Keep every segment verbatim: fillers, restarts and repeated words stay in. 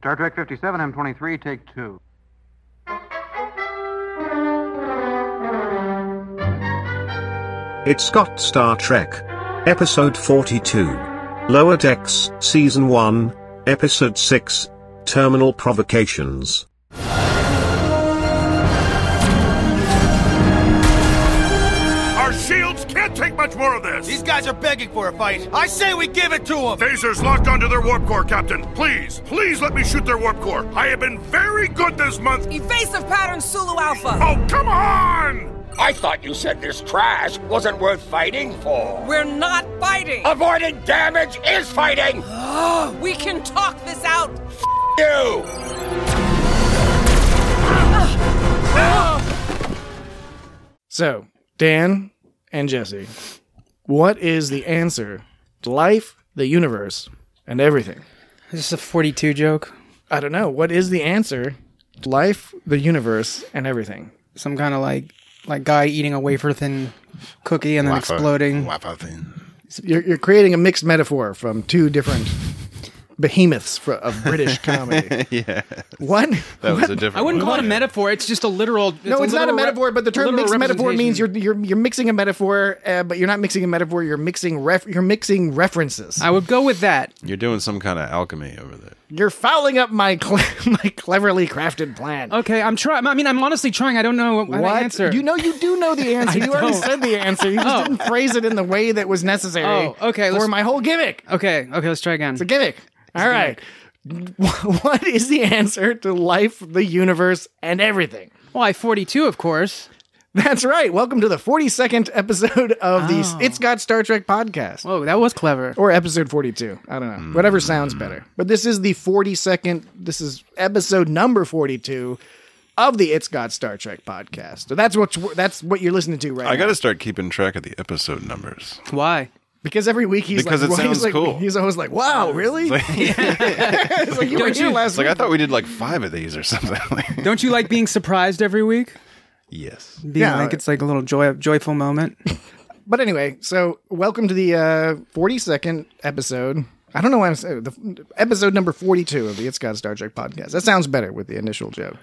Star Trek fifty-seven, M twenty-three, take two. It's got Star Trek. Episode forty-two. Lower Decks, Season one, Episode six, Terminal Provocations. Our shields can't take much more of this! These guys are begging for a fight. I say we give it to them! Phasers locked onto their warp core, Captain. Please, please let me shoot their warp core. I have been very good this month. Evasive pattern Sulu Alpha. Oh, come on! I thought you said this trash wasn't worth fighting for. We're not fighting. Avoiding damage is fighting. We can talk this out. F*** you! So, Dan and Jesse, what is the answer to life, the universe, and everything? Is this a forty-two joke? I don't know. What is the answer to life, the universe, and everything? Some kind of like like guy eating a wafer thin cookie and then Wafer- exploding. Wafer thin. You're, you're creating a mixed metaphor from two different behemoths for, of British comedy. Yeah. What? That was a different I wouldn't one. call it a metaphor. It's just a literal. It's No, a it's not a literal metaphor, rep- but the term literal mixed metaphor means you're representation. you're you're mixing a metaphor, uh, but you're not mixing a metaphor. You're mixing ref. You're mixing references. I would go with that. You're doing some kind of alchemy over there. You're fouling up my cle- my cleverly crafted plan. Okay, I'm trying. I mean, I'm honestly trying. I don't know what, What? the answer. You know, you do know the answer. I You already don't. said the answer. You just Oh. didn't phrase it in the way that was necessary. Oh, okay, For let's- my whole gimmick. Okay, okay, let's try again. It's a gimmick. All right. What is the answer to life, the universe, and everything? Well, I forty-two, of course. That's right. Welcome to the forty-second episode of the Oh. It's Got Star Trek podcast. Whoa, that was clever. Or episode forty-two. I don't know. Whatever sounds better. But this is the forty-second, this is episode number forty-two of the It's Got Star Trek podcast. So that's what that's what you're listening to right I now. got to start keeping track of the episode numbers. Why? Because every week he's Because like, it well, he's sounds like, cool. He's always like, wow, really? It's like, It's like you were Don't here you- last it's like week. I thought we did like five of these or something. Don't you like being surprised every week? Yes. Being Yeah. like it's like a little joy, joyful moment. But anyway, so welcome to the uh, forty-second episode. I don't know why I'm saying the episode number forty-two of the It's Got Star Trek podcast. That sounds better with the initial joke.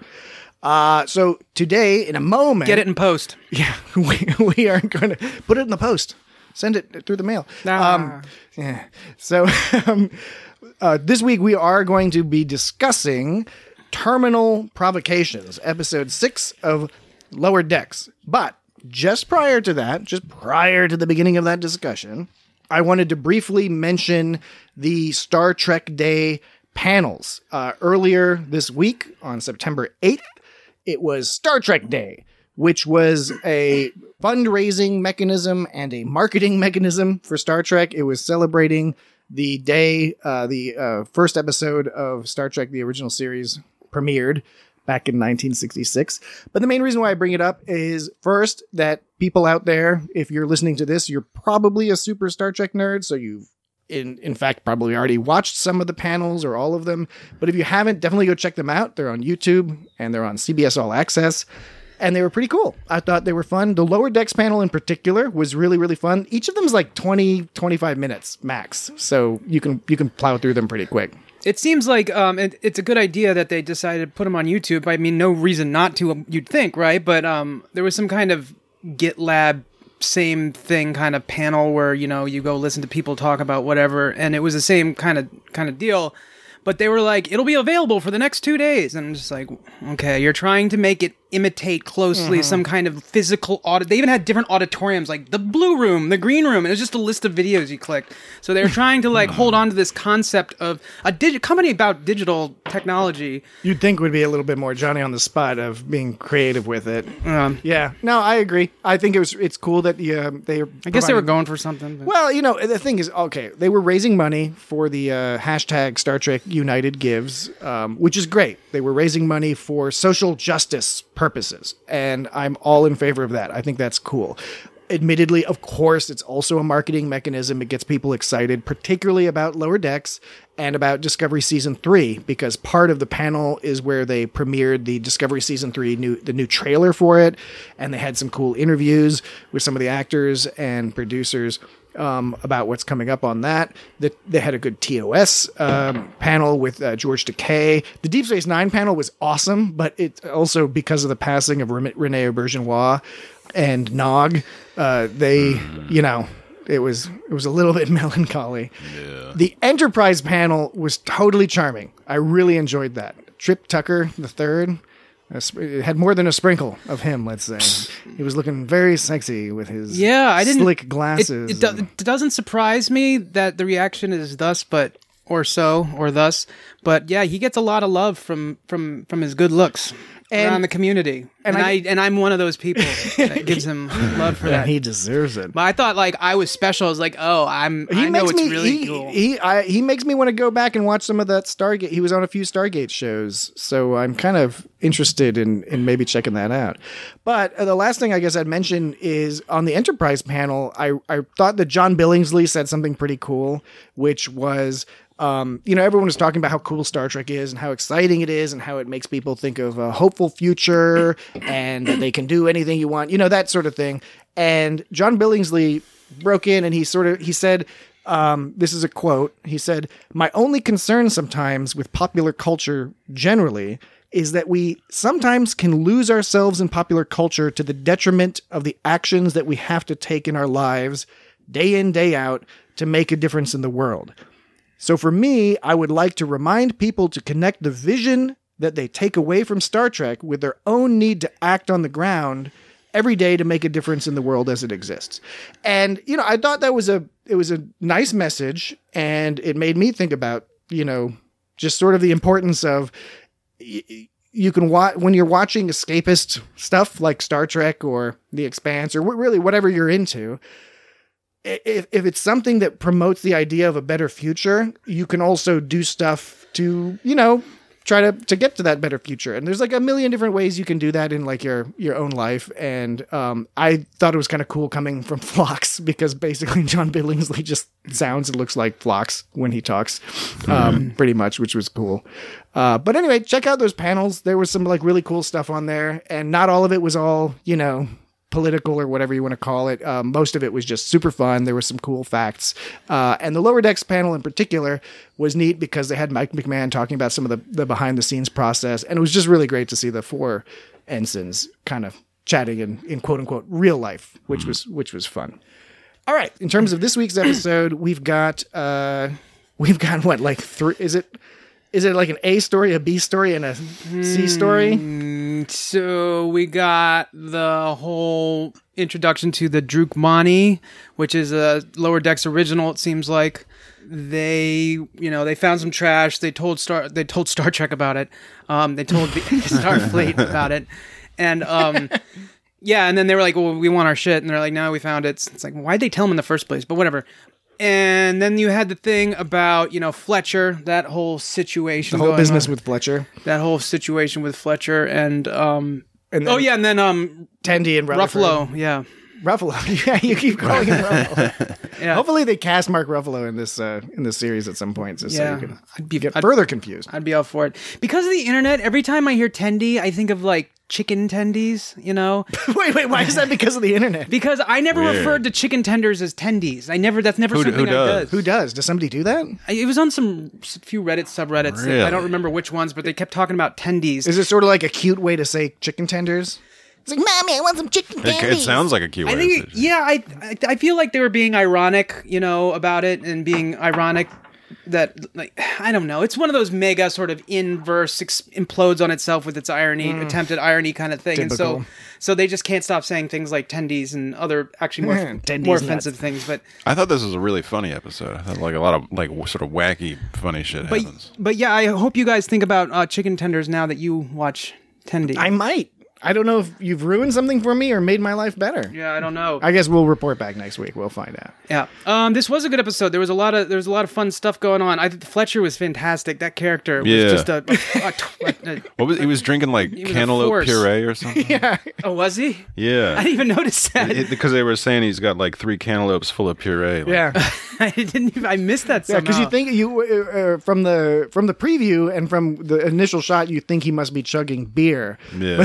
Uh, so today, in a moment, Get it in post. Yeah, we, we are going to put it in the post. Send it through the mail. Ah. Um, yeah. So um, uh, this week we are going to be discussing Terminal Provocations, episode six of Lower Decks. But just prior to that, just prior to the beginning of that discussion, I wanted to briefly mention the Star Trek Day panels. Uh, earlier this week, on September eighth, it was Star Trek Day, which was a fundraising mechanism and a marketing mechanism for Star Trek. It was celebrating the day uh, the uh, first episode of Star Trek, the original series, premiered back in nineteen sixty-six. But the main reason why I bring it up is, first, that people out there, if you're listening to this, you're probably a super Star Trek nerd, so you've In, in fact, probably already watched some of the panels or all of them. But if you haven't, definitely go check them out. They're on YouTube and they're on C B S All Access. And they were pretty cool. I thought they were fun. The Lower Decks panel in particular was really, really fun. Each of them is like twenty, twenty-five minutes max. So you can you can plow through them pretty quick. It seems like um, it, it's a good idea that they decided to put them on YouTube. I mean, no reason not to, um, you'd think, right? But um, there was some kind of GitLab same thing kind of panel where, you know, you go listen to people talk about whatever, and it was the same kind of kind of deal. But they were like, it'll be available for the next two days. And I'm just like, okay, you're trying to make it imitate closely Mm-hmm. some kind of physical audit. They even had different auditoriums, like the blue room, the green room. And it was just a list of videos you clicked. So they were trying to like hold on to this concept of a digi- company about digital technology. You'd think would be a little bit more Johnny on the spot of being creative with it. Um, Yeah, no, I agree. I think it was it's cool that the uh, they. I guess they were going for something. But. Well, you know, the thing is, okay, they were raising money for the uh, hashtag Star Trek United Gives, um, which is great. They were raising money for social justice purposes, and I'm all in favor of that. I think that's cool. Admittedly, of course, it's also a marketing mechanism. It gets people excited, particularly about Lower Decks and about Discovery Season three, because part of the panel is where they premiered the Discovery Season three, new the new trailer for it, and they had some cool interviews with some of the actors and producers. um, about what's coming up on that. The, they had a good T O S um, panel with uh, George Takei. The Deep Space Nine panel was awesome, but it also, because of the passing of Rene Auberjonois and Nog, uh, they, mm. you know, it was it was a little bit melancholy. Yeah. The Enterprise panel was totally charming. I really enjoyed that. Trip Tucker the third. It had more than a sprinkle of him, let's say. He was looking very sexy with his yeah, I didn't, slick glasses. It, it, do, it doesn't surprise me that the reaction is thus, but or so, or thus. But yeah, he gets a lot of love from from, from his good looks and, around the community. And, and I, I and I'm one of those people that gives him love for that. He deserves it. But I thought like I was special. I was like, oh, I'm. He I know makes it's me, really he, cool. He I, he makes me want to go back and watch some of that Stargate. He was on a few Stargate shows, so I'm kind of interested in in maybe checking that out. But uh, the last thing I guess I'd mention is on the Enterprise panel, I I thought that John Billingsley said something pretty cool, which was. Um, you know, everyone was talking about how cool Star Trek is and how exciting it is and how it makes people think of a hopeful future and that they can do anything you want, you know, that sort of thing. And John Billingsley broke in and he sort of, he said, um, this is a quote. He said, "My only concern sometimes with popular culture generally is that we sometimes can lose ourselves in popular culture to the detriment of the actions that we have to take in our lives day in, day out to make a difference in the world. So for me, I would like to remind people to connect the vision that they take away from Star Trek with their own need to act on the ground every day to make a difference in the world as it exists." And, you know, I thought that was a, it was a nice message, and it made me think about, you know, just sort of the importance of, y- you can watch, when you're watching escapist stuff like Star Trek or The Expanse or w- really whatever you're into, If if it's something that promotes the idea of a better future, you can also do stuff to, you know, try to, to get to that better future. And there's like a million different ways you can do that in like your, your own life. And um, I thought it was kind of cool coming from Phlox because basically John Billingsley just sounds and looks like Phlox when he talks, um, mm-hmm. pretty much, which was cool. Uh, but anyway, check out those panels. There was some like really cool stuff on there, and not all of it was all, you know, political or whatever you want to call it. Um, most of it was just super fun. There were some cool facts. Uh, and the Lower Decks panel in particular was neat because they had Mike McMahon talking about some of the, the behind the scenes process. And it was just really great to see the four ensigns kind of chatting in, in quote unquote real life, which was, which was fun. All right. In terms of this week's episode, we've got, uh, we've got what, like three, is it, is it like an A story, a B story, and a C story? Mm, so we got the whole introduction to the Drukmani, which is a Lower Decks original. It seems like they, you know, they found some trash. They told Star, they told Star Trek about it. Um, they told the Starfleet about it, and um, yeah, and then they were like, "Well, we want our shit," and they're like, "No, we found it." It's like, why'd they tell them in the first place? But whatever. And then you had the thing about, you know, Fletcher, that whole situation. The whole going business on. with Fletcher. That whole situation with Fletcher and, um, and then oh yeah, and then, um, Tandy and Rutherford. Ruffalo, yeah. Ruffalo. Yeah, you keep calling him Ruffalo. Yeah. Hopefully they cast Mark Ruffalo in this, uh, in this series at some point, just yeah. so you can I'd be, get I'd, further confused. I'd be all for it. Because of the internet, every time I hear Tendy, I think of like chicken tendies, you know? wait, wait, why is that because of the internet? Because I never Weird. referred to chicken tenders as tendies. I never, that's never Who- something who I does? does. Who does? Does somebody do that? I- It was on some s- few Reddit subreddits. Really? I don't remember which ones, but they kept talking about tendies. Is it sort of like a cute way to say chicken tenders? It's like, Mommy, I want some chicken It, tenders. it sounds like a keyword. I think, yeah, I, I I feel like they were being ironic, you know, about it, and being ironic that, like, I don't know. It's one of those mega sort of inverse ex- implodes on itself with its irony, attempted irony kind of thing, Typical. and so so they just can't stop saying things like tendies and other actually more Tendies more nuts. offensive things. But I thought this was a really funny episode. I thought like a lot of like w- sort of wacky, funny shit but happens. but yeah, I hope you guys think about uh, chicken tenders now that you watch Tendy. I might. I don't know if you've ruined something for me or made my life better. yeah, I don't know. I guess we'll report back next week. We'll find out. Yeah. Um, this was a good episode. There was a lot of there was a lot of fun stuff going on. I Fletcher was fantastic. That character was Yeah. just a, a, a, a, What was he was drinking like was a cantaloupe force. puree or something? Yeah. oh, was he? Yeah. I didn't even notice that. It- because they were saying he's got like three cantaloupes full of puree. Like, Yeah. I didn't. Even, I missed that. Yeah, Somehow. because you think you uh, uh, from the from the preview and from the initial shot, you think he must be chugging beer. Yeah. But,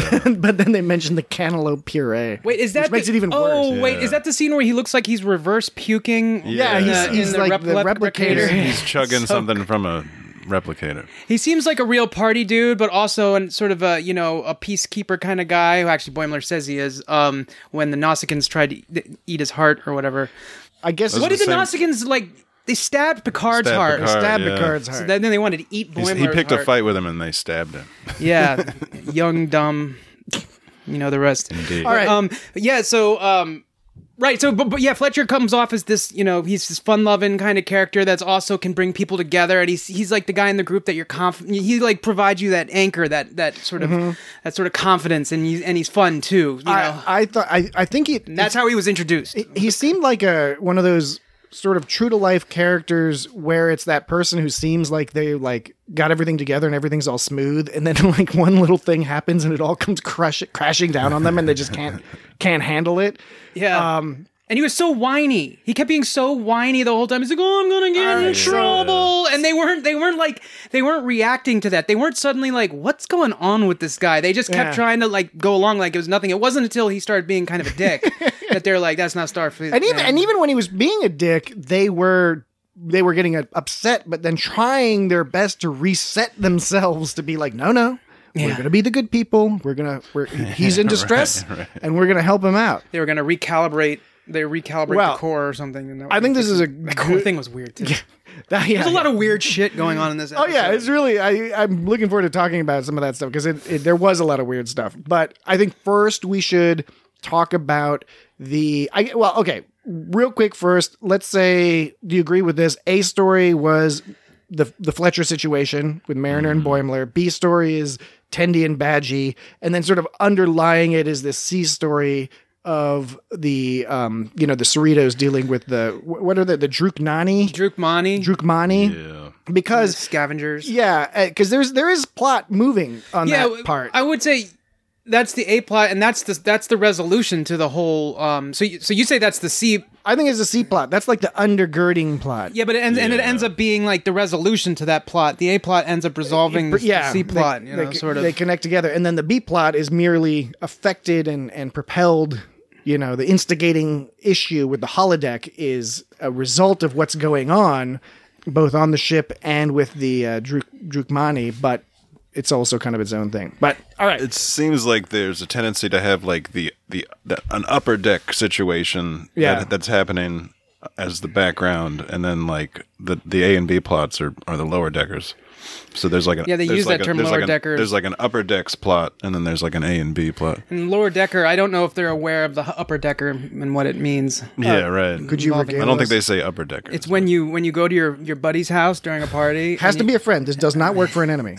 but then they mentioned the cantaloupe puree. Wait, is that which makes the, it even oh, worse? wait, is that the scene where he looks like he's reverse puking? Yeah, in he's, the, he's in the like rep- the rep- replicator. He's chugging So- something from a replicator. He seems like a real party dude, but also an, sort of a, you know, a peacekeeper kind of guy who actually Boimler says he is um, when the Nausicaans tried to eat- eat his heart or whatever. I guess. Those What are did the the same- Nausicaans, like, they stabbed Picard's Stabbed heart. Picard. Stab yeah. Picard's heart. So then they wanted to eat He's- Boimler's he picked heart. a fight with him and they stabbed him. Yeah, young, dumb, you know the rest. Indeed. All right. Um, yeah, so, um, right, so, but, but yeah, Fletcher comes off as this, you know, he's this fun-loving kind of character that's also can bring people together, and he's he's like the guy in the group that you're confident, he like provides you that anchor, that that sort of, Mm-hmm. that sort of confidence, and he's, and he's fun too, you know. I, I thought. I, I think he. And that's how he was introduced. he seemed like a one of those sort of true to life characters where it's that person who seems like they like got everything together and everything's all smooth, and then like one little thing happens and it all comes crush crashing down on them and they just can't can't handle it. Yeah. Um, And he was so whiny. He kept being so whiny the whole time. He's like, "Oh, I'm gonna get in trouble," and they weren't. They weren't like. They weren't reacting to that. They weren't suddenly like, "What's going on with this guy?" They just kept Yeah. trying to like go along like it was nothing. It wasn't until he started being kind of a dick that they're like, "That's not Starfleet." and even man." and even when he was being a dick, they were they were getting uh, upset, but then trying their best to reset themselves to be like, "No, no. We're Yeah. gonna be the good people. We're gonna. We're he's in distress, Right, right. and we're gonna help him out." they were gonna recalibrate. They recalibrate Well, the core or something. And that I think this is a the core good- thing was weird too. That- yeah, There's a lot yeah. of weird shit going on in this Oh episode. yeah, it's really. I, I'm looking forward to talking about some of that stuff because it, it there was a lot of weird stuff. But I think first we should talk about the. I well, okay, real quick first. Let's say, do you agree with this? A story was the the Fletcher situation with Mariner and Boimler. B story is Tendi and Badgie, and then sort of underlying it is this C story of the um you know the Cerritos dealing with the wh- what are the the Drukmani Drukmani, Drukmani Yeah. because scavengers. yeah, because there's there is plot moving on that part. I would say that's the A plot, and that's the that's the resolution to the whole. Um, so you, so you say that's the C. I think it's a C plot. That's like the undergirding plot. Yeah, but it ends, and it ends up being like the resolution to that plot. The A plot ends up resolving the, yeah, the C plot. They, you know, they, sort of. they connect together, and then the B plot is merely affected and and propelled. You know, the instigating issue with the holodeck is a result of what's going on, both on the ship and with the uh, Druk, Drukmani. But it's also kind of its own thing. But all right, It seems like there's a tendency to have like the the, the an upper deck situation Yeah. that, that's happening as the background, and then like the the A and B plots are, are the lower deckers. So there's like a Yeah, they there's use like that a- term, there's lower like an- deckers. There's like an upper decks plot, and then there's like an A and B plot. and Lower Decker, I don't know if they're aware of the upper decker and what it means. Yeah, right. could you involving- regale I don't think us? they say upper deckers. It's when you when you go to your, your buddy's house during a party. Has and to you- be a friend. This does not work for an enemy.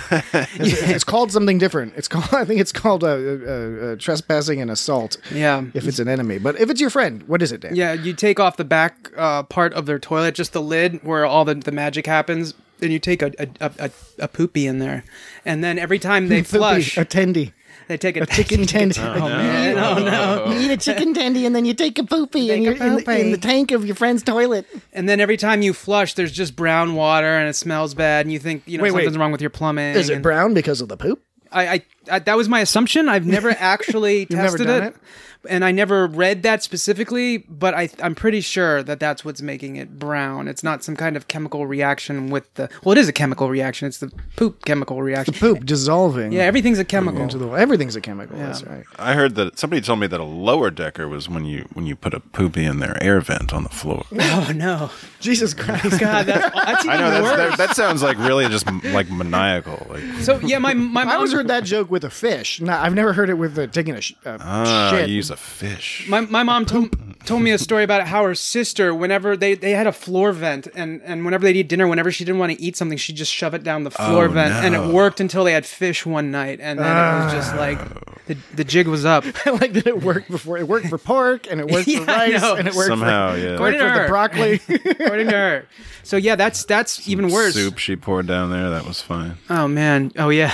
It's, it's called something different. It's called. I think it's called uh, uh, uh, trespassing and assault. Yeah. If it's an enemy, but if it's your friend, what is it, Dan? Yeah, you take off the back uh, part of their toilet, just the lid where all the, the magic happens. Then you take a a, a, a a poopy in there, and then every time they Poopy, flush, a tendy, they take a, a chicken tendy. Oh, man. Oh, no. You eat a chicken tendy and then you take a poopy and Take you're a in the, poopy. in the tank of your friend's toilet. And then every time you flush, there's just brown water, and it smells bad, and you think you know Wait, wait. something's wrong with your plumbing. Is it and brown because of the poop? I, I, I that was my assumption. I've never actually never tested done it, it? and I never read that specifically. But I, I'm pretty sure that that's what's making it brown. It's not some kind of chemical reaction with the. Well, it is a chemical reaction. It's the poop chemical reaction. Poop dissolving. Yeah, everything's a chemical. into the everything's a chemical. That's right. I heard that somebody told me that a lower decker was when you when you put a poopy in their air vent on the floor. Oh no, Jesus Christ. God, that's, that's even I know that's, worse. that, that sounds like really just like maniacal. Like So yeah, my my I mom always heard that joke with a fish. No, I've never heard it with uh, taking a sh- uh, ah, shit. you use a fish. My, my mom told, told me a story about how her sister, whenever they, they had a floor vent, and, and whenever they'd eat dinner, whenever she didn't want to eat something, she'd just shove it down the floor Oh, vent, and it no. worked until they had fish one night, and then it was just like the, the jig was up. I like that it worked before. It worked for pork and it worked Yeah, for I rice know. and it worked Somehow, for, yeah. worked for the Her. broccoli. According to her. So yeah, that's that's even worse. Soup she poured down there. That was fine. Oh man. Oh yeah.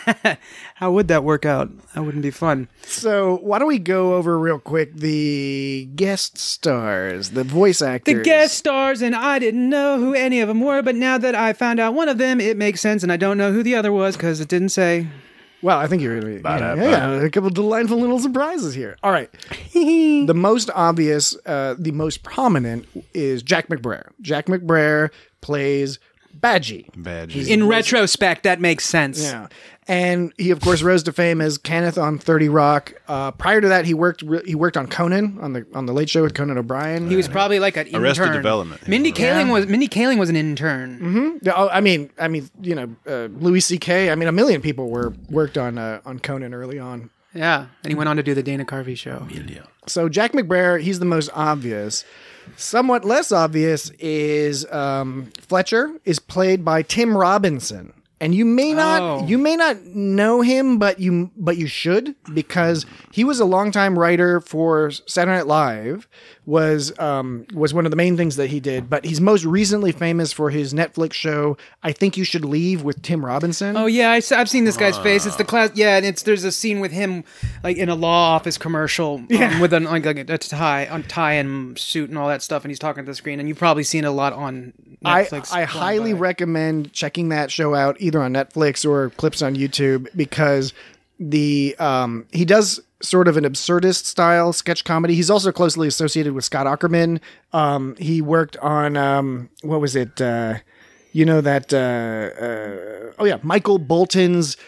How would that work out? That wouldn't be fun. So why don't we go over real quick the guest stars, the voice actors. The guest stars, and I didn't know who any of them were, but now that I found out one of them, it makes sense, and I don't know who the other was because it didn't say. Well, I think you're going to be. Yeah, yeah, a couple of delightful little surprises here. All right. The most obvious, uh, the most prominent is Jack McBrayer. Jack McBrayer plays Badgie. Badgie. In retrospect, that makes sense. Yeah. And he, of course, rose to fame as Kenneth on thirty Rock. Uh, prior to that, he worked re- he worked on Conan, on the on the Late Show with Conan O'Brien. He was probably like an Arrested intern. Development. Mindy Kaling Yeah. was Mindy Kaling was an intern. Mm-hmm. Yeah, oh, I mean, I mean, you know, uh, Louis C K. I mean, a million people were worked on uh, on Conan early on. Yeah, and he went on to do the Dana Carvey show. So Jack McBrayer, he's the most obvious. Somewhat less obvious is um, Fletcher is played by Tim Robinson. And you may not Oh. you may not know him, but you but you should, because he was a longtime writer for Saturday Night Live, was um, was one of the main things that he did. But he's most recently famous for his Netflix show I Think You Should Leave with Tim Robinson. Oh yeah, I, have seen this guy's face. It's the class. Yeah, and it's there's a scene with him like in a law office commercial um, Yeah. with an like a, a tie, on tie and suit and all that stuff, and he's talking to the screen. And you've probably seen it a lot on Netflix. I, I highly recommend checking that show out either on Netflix or clips on YouTube, because the um, he does sort of an absurdist style sketch comedy. He's also closely associated with Scott Aukerman. Um, he worked on um, what was it? Uh, you know that? Uh, uh, oh yeah, Michael Bolton's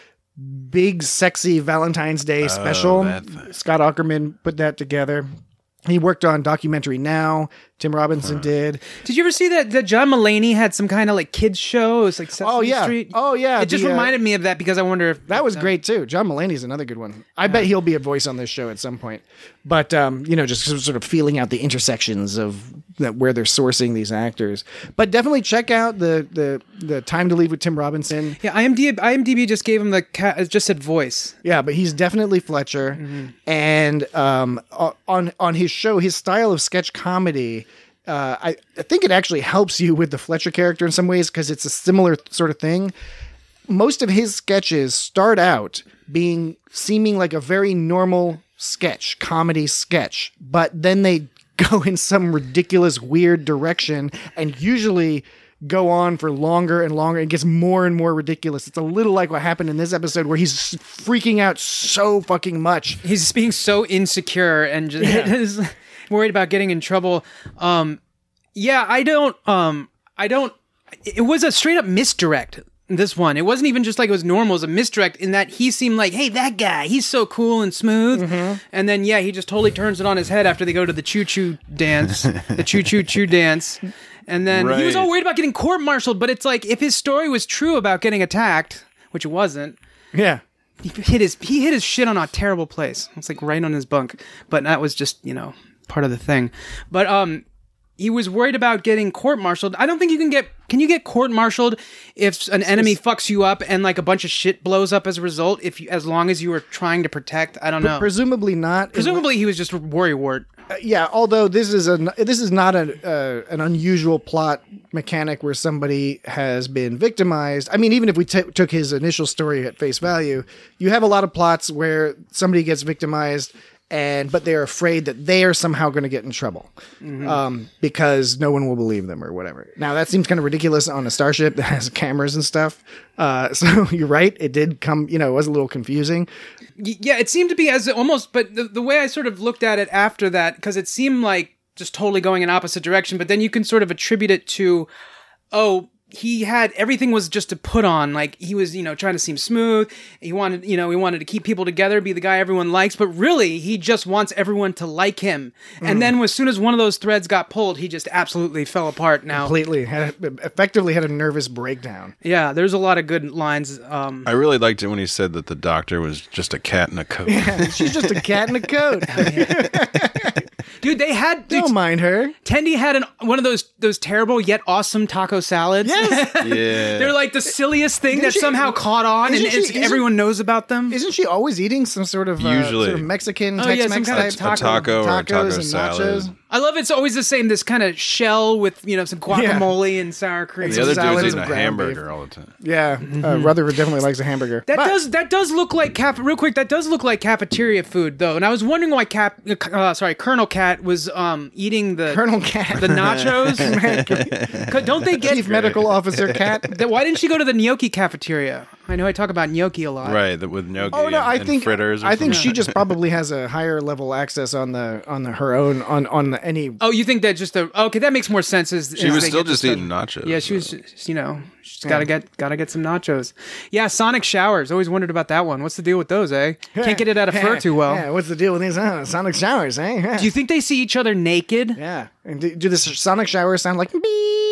big sexy Valentine's Day special. that thing. Scott Aukerman put that together. He worked on Documentary Now. Tim Robinson did. Did you ever see that that John Mulaney had some kind of like kids show? It was like Sesame Oh, yeah. Street. Oh, yeah, It just the, uh, reminded me of that because I wonder if That was great too. John Mulaney's another good one. I bet he'll be a voice on this show at some point. But um, you know, just sort of feeling out the intersections of that where they're sourcing these actors. But definitely check out the the the Time to Leave with Tim Robinson. Yeah, I M D B, I M D B just gave him the ca- it just said voice. Yeah, but he's definitely Fletcher. And um, on on his show, his style of sketch comedy. Uh, I, I think it actually helps you with the Fletcher character in some ways, because it's a similar sort of thing. Most of his sketches start out being seeming like a very normal sketch, comedy sketch, but then they go in some ridiculous, weird direction, and usually go on for longer and longer. It gets more and more ridiculous. It's a little like what happened in this episode, where he's freaking out so fucking much. He's being so insecure and just worried about getting in trouble. Um, yeah, I don't. Um, I don't. It was a straight up misdirect. This one, it wasn't even just like it was normal. It was a misdirect in that he seemed like, hey, that guy, he's so cool and smooth. And then yeah, he just totally turns it on his head after they go to the choo choo dance, the choo choo choo dance. And then he was Right. all worried about getting court-martialed. But it's like, if his story was true about getting attacked, which it wasn't, Yeah. he hit his he hit his shit on a terrible place. It's like right on his bunk. But that was just, you know, part of the thing. But um he was worried about getting court-martialed. I don't think you can get can you get court-martialed if an enemy fucks you up and like a bunch of shit blows up as a result, if you, as long as you were trying to protect? I don't know. Presumably not. Presumably he was just a worrywart. Yeah, although this is a this is not a uh, an unusual plot mechanic where somebody has been victimized. I mean, even if we t- took his initial story at face value, you have a lot of plots where somebody gets victimized, and but they're afraid that they are somehow going to get in trouble um, because no one will believe them or whatever. Now that seems kind of ridiculous on a starship that has cameras and stuff. Uh, so you're right; it did come. You know, it was a little confusing. Y- Yeah, it seemed to be as almost, but the, the way I sort of looked at it after that, because it seemed like just totally going in opposite direction, but then you can sort of attribute it to, oh, he had, everything was just to put on, like he was, you know, trying to seem smooth. He wanted, you know, he wanted to keep people together, be the guy everyone likes, but really he just wants everyone to like him. And then as soon as one of those threads got pulled, he just absolutely fell apart now. Completely, had effectively had a nervous breakdown. Yeah, there's a lot of good lines. Um, I really liked it when he said that the doctor was just a cat in a coat. She's just a cat in a coat. dude, they had, dude, Don't mind her. Tendy had an, one of those those terrible yet awesome taco salads. Yes. Yeah. They're like the silliest thing Isn't that she- somehow caught on, and isn't she- it's, isn't- everyone knows about them. Isn't she always eating some sort of uh, Usually. sort of Mexican Oh, yeah, Tex-Mex some kind type of a taco or a tacos taco and salad. nachos? I love it's always the same. This kind of shell with, you know, some guacamole and sour cream. The other salads dude's and eating a ground hamburger beef. all the time. Yeah, uh, Rutherford definitely likes a hamburger. That But- does that does look like cap. Real quick, that does look like cafeteria food though, and I was wondering why Cap, uh, sorry, Colonel Cat was um eating the Colonel Cat, the nachos. Don't they get Chief Medical Officer Cat. Th- Why didn't she go to the gnocchi cafeteria? I know I talk about gnocchi a lot. Right, that with gnocchi Oh no, and, I and think fritters. Or I think something. she just probably has a higher level access on the on the, her own on on the, any. Oh, you think that just the okay? That makes more sense. As, She as was they still get just to eating nachos. Yeah, she was. so. Just, you know, she's got to get got to get some nachos. Yeah, sonic showers. Always wondered about that one. What's the deal with those? Eh? Can't get it out of fur too well. Yeah, what's the deal with these uh, sonic showers? Eh? Do you think they see each other naked? Yeah, and do, do the sonic showers sound like?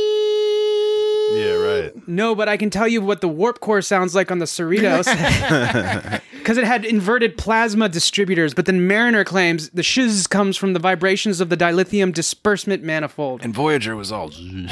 Yeah, right. No, but I can tell you what the warp core sounds like on the Cerritos. Because it had inverted plasma distributors, but then Mariner claims the shiz comes from the vibrations of the dilithium disbursement manifold. And Voyager was all.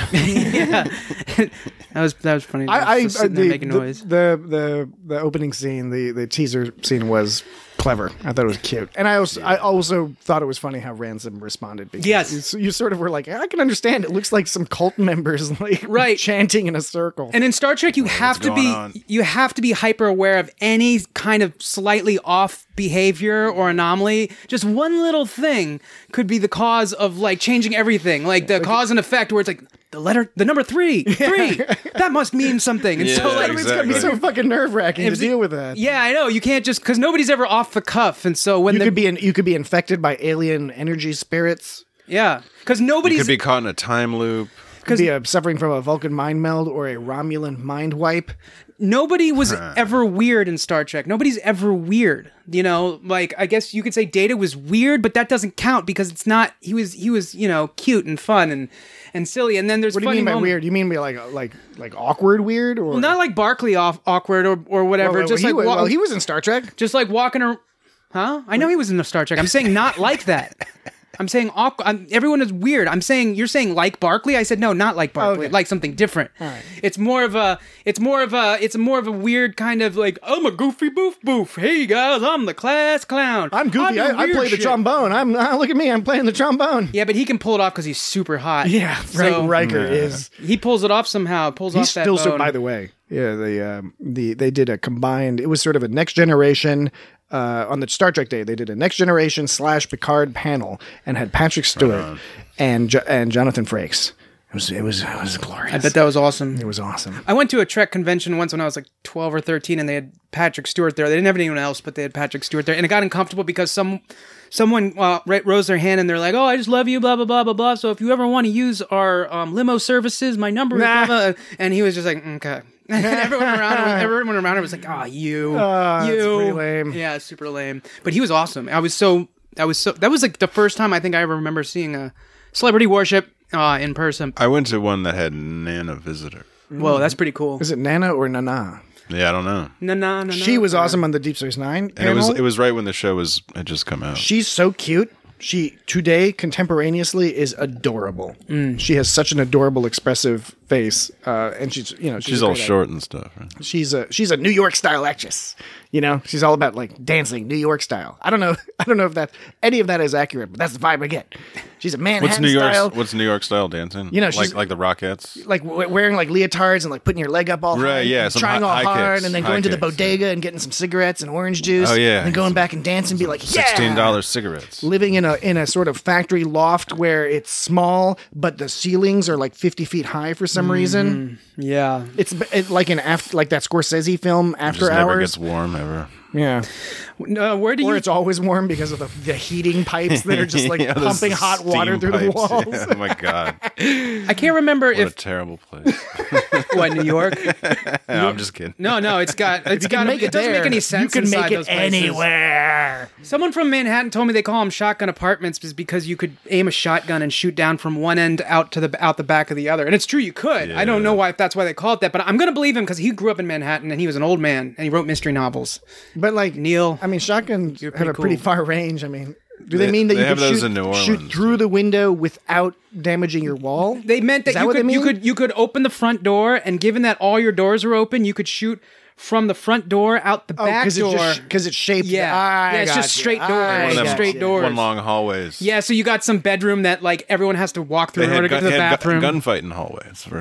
Yeah. that was that was funny. I, I, Just I sitting there the, making the, noise. the the the opening scene, the the teaser scene was clever. I thought it was cute, and I also I also thought it was funny how Ransom responded. Because Yes. you, you sort of were like, I can understand. It looks like some cult members like Right. chanting in a circle. And in Star Trek, you have to going be on? you have to be hyper aware of any kind of slightly off behavior or anomaly. Just one little thing could be the cause of like changing everything, like the cause and effect, where it's like the letter, the number three, three, that must mean something. And Yeah, so like, It's gonna be so exactly. fucking nerve wracking to If- deal with that. yeah, I know you can't just because nobody's ever off the cuff, and so when You the could be in, you could be infected by alien energy spirits. yeah, because You nobody's could be caught in a time loop. Could be a, suffering from a Vulcan mind meld or a Romulan mind wipe. nobody was ever weird in Star Trek. Nobody's ever weird. You know, like I guess you could say Data was weird, but that doesn't count because it's not. He was he was you know cute and fun and and silly. And then there's What do you funny mean by moments- weird? You mean by like like like awkward weird or Well, not like Barkley off awkward or or whatever. Well, well, just he, like was, wa- well, he was in Star Trek. just like walking around. Huh? I know he was in the Star Trek. I'm saying not like that. I'm saying awkward. I'm, everyone is weird. I'm saying you're saying like Barkley. I said no, not like Barkley. Okay. Like something different. It's more of a. It's more of a. It's more of a weird kind of like I'm a goofy boof boof. Hey guys, I'm the class clown. I'm goofy. do I, I weird play the shit. trombone. I'm uh, look at me. I'm playing the trombone. Yeah, but he can pull it off because he's super hot. Yeah, Frank So, Riker is. He pulls it off somehow. Pulls He's off that still so. bone. By the way, yeah, the um, the they did a combined. It was sort of a next generation. Uh, on the Star Trek Day, they did a Next Generation slash Picard panel and had Patrick Stewart and jo- and Jonathan Frakes. It was it was it was glorious. I bet that was awesome. it was awesome. I went to a Trek convention once when I was like twelve or thirteen, and they had Patrick Stewart there. They didn't have anyone else, but they had Patrick Stewart there, and it got uncomfortable because some someone uh, ra- rose their hand and they're like, "Oh, I just love you, blah blah blah blah blah. So if you ever want to use our um, limo services, my number is Nah. blah, blah." And he was just like, "Okay." And everyone around him, everyone around him was like, "Ah, you, Ah, you." that's pretty lame. Yeah, super lame. But he was awesome. I was so. I was so. That was like the first time I think I ever remember seeing a celebrity worship uh, in person. I went to one that had Nana Visitor. Whoa, that's pretty cool. Is it Nana or Nana? Yeah, I don't know. No, no, no. She was awesome on the Deep Space Nine And panel. it was it was right when the show was had just come out. She's so cute. She today contemporaneously is adorable. Mm. She has such an adorable, expressive face, uh, and she's you know she's, She's a all great short and stuff. Right? actor. She's a she's a New York style actress. You know, she's all about like dancing New York style. I don't know. I don't know if that any of that is accurate, but that's the vibe I get. She's a Manhattan What's New York? style. What's New York style dancing? You know, like she's- like the Rockettes. Like w- wearing like leotards and like putting your leg up all Right, high, yeah, and some trying hi- all high hard, kicks, and then high going to the kicks, bodega and getting some cigarettes and orange juice. Oh, yeah. and then going back and dance and be like, yeah, Sixteen dollar cigarettes. living in a in a sort of factory loft where it's small, but the ceilings are like fifty feet high for some reason. Yeah. It's b- it, like an after like that Scorsese film After Just never Hours. gets warm ever. Yeah, Uh, where do or you? it's always warm because of the, the heating pipes that are just like Yeah, those pumping hot water steam through the pipes. walls. Yeah, oh my god, I can't remember what a if terrible place. what New York. No, I'm just kidding. No, no, it's got it's You got. can It, make it doesn't there. make any sense. You can inside make it those places. anywhere. Someone from Manhattan told me they call them shotgun apartments is because you could aim a shotgun and shoot down from one end out to the out the back of the other, and it's true you could. I don't know why if that's why they call it that, but I'm gonna believe him because he grew up in Manhattan and he was an old man and he wrote mystery novels. But like Neil, I mean, shotguns have pretty a pretty cool. far range. I mean, do they, They- mean that they you have could those shoot, in New shoot Orleans. through the window without damaging your wall? they meant that, Is that you what could they you mean? could you could open the front door, and given that all your doors were open, you could shoot from the front door out the Oh, back because door. it's just because it's shaped. Yeah. I Yeah, it's got just you. straight doors. I One of them got straight you. doors. One long hallways. Yeah, so you got some bedroom that like everyone has to walk through They in order had, to get gun, to the they had gu- bathroom. gunfight in hallways for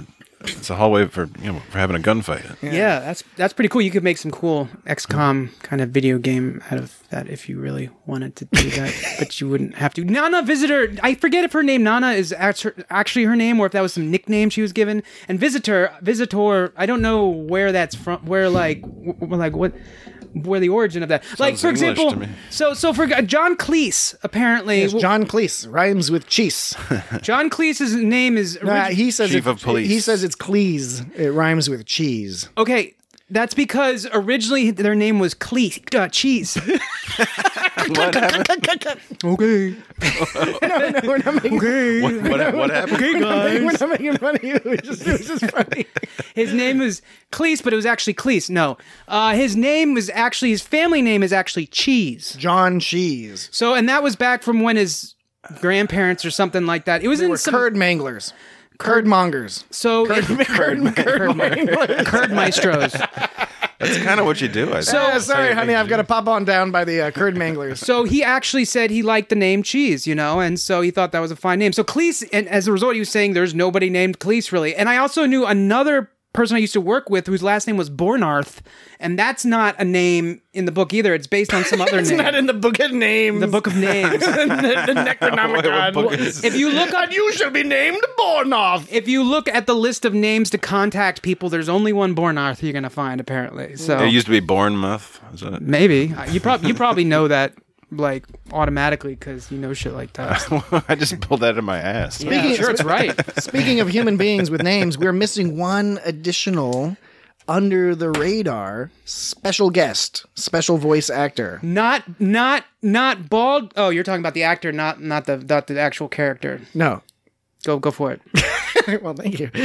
It's a hallway for you know for having a gunfight. Yeah. yeah, that's that's pretty cool. You could make some cool X COM kind of video game out of that if you really wanted to do that, but you wouldn't have to. Nana Visitor, I forget if her name Nana is actually her name or if that was some nickname she was given. And Visitor, Visitor, I don't know where that's from. Where like, w- like what? Where the origin of that? Sounds like for English example, to me. so so for John Cleese apparently. Yes, John Cleese rhymes with cheese. John Cleese's name is Nah, he says Chief it- of police. He says it's Cleese. It rhymes with cheese. okay. That's because originally their name was Cleese uh, Cheese. What happened? Okay. No, no, we're not making. Okay. What, what, what happened? Okay, We're guys. not making fun of you. It was just, it was just funny. His name was Cleese, but it was actually Cleese. No. Uh, his name was actually, his family name is actually Cheese. John Cheese. So, and that was back from when his grandparents or something like that. It was They in were some. curd manglers. Curd mongers. So, Curd, it- curd, curd manglers. curd maestros. That's kind of what you do. I think. Oh, That's how sorry, you honey. make I've it. got to pop on down by the uh, curd manglers. So he actually said he liked the name Cheese, you know, and so he thought that was a fine name. So Cleese, and as a result, he was saying there's nobody named Cleese really. And I also knew another person I used to work with whose last name was Bornarth, and that's not a name in the book either. It's based on some other It's name. not in the book of names. the book of names. the, the Necronomicon. What book is If you look And up, you shall be named Bornoff. if you look at the list of names to contact people, there's only one Bornarth you're gonna find apparently. So It used to be Bournemouth. Is that it? maybe Uh, you probably you probably know that like automatically because you know shit like that. I just pulled that out of my ass. Yeah, sure, it's right. Speaking of human beings with names, we're missing one additional under the radar special guest, special voice actor. Not not not bald. Oh, you're talking about the actor, not not the not the actual character. No. Go go for it. Well, thank you.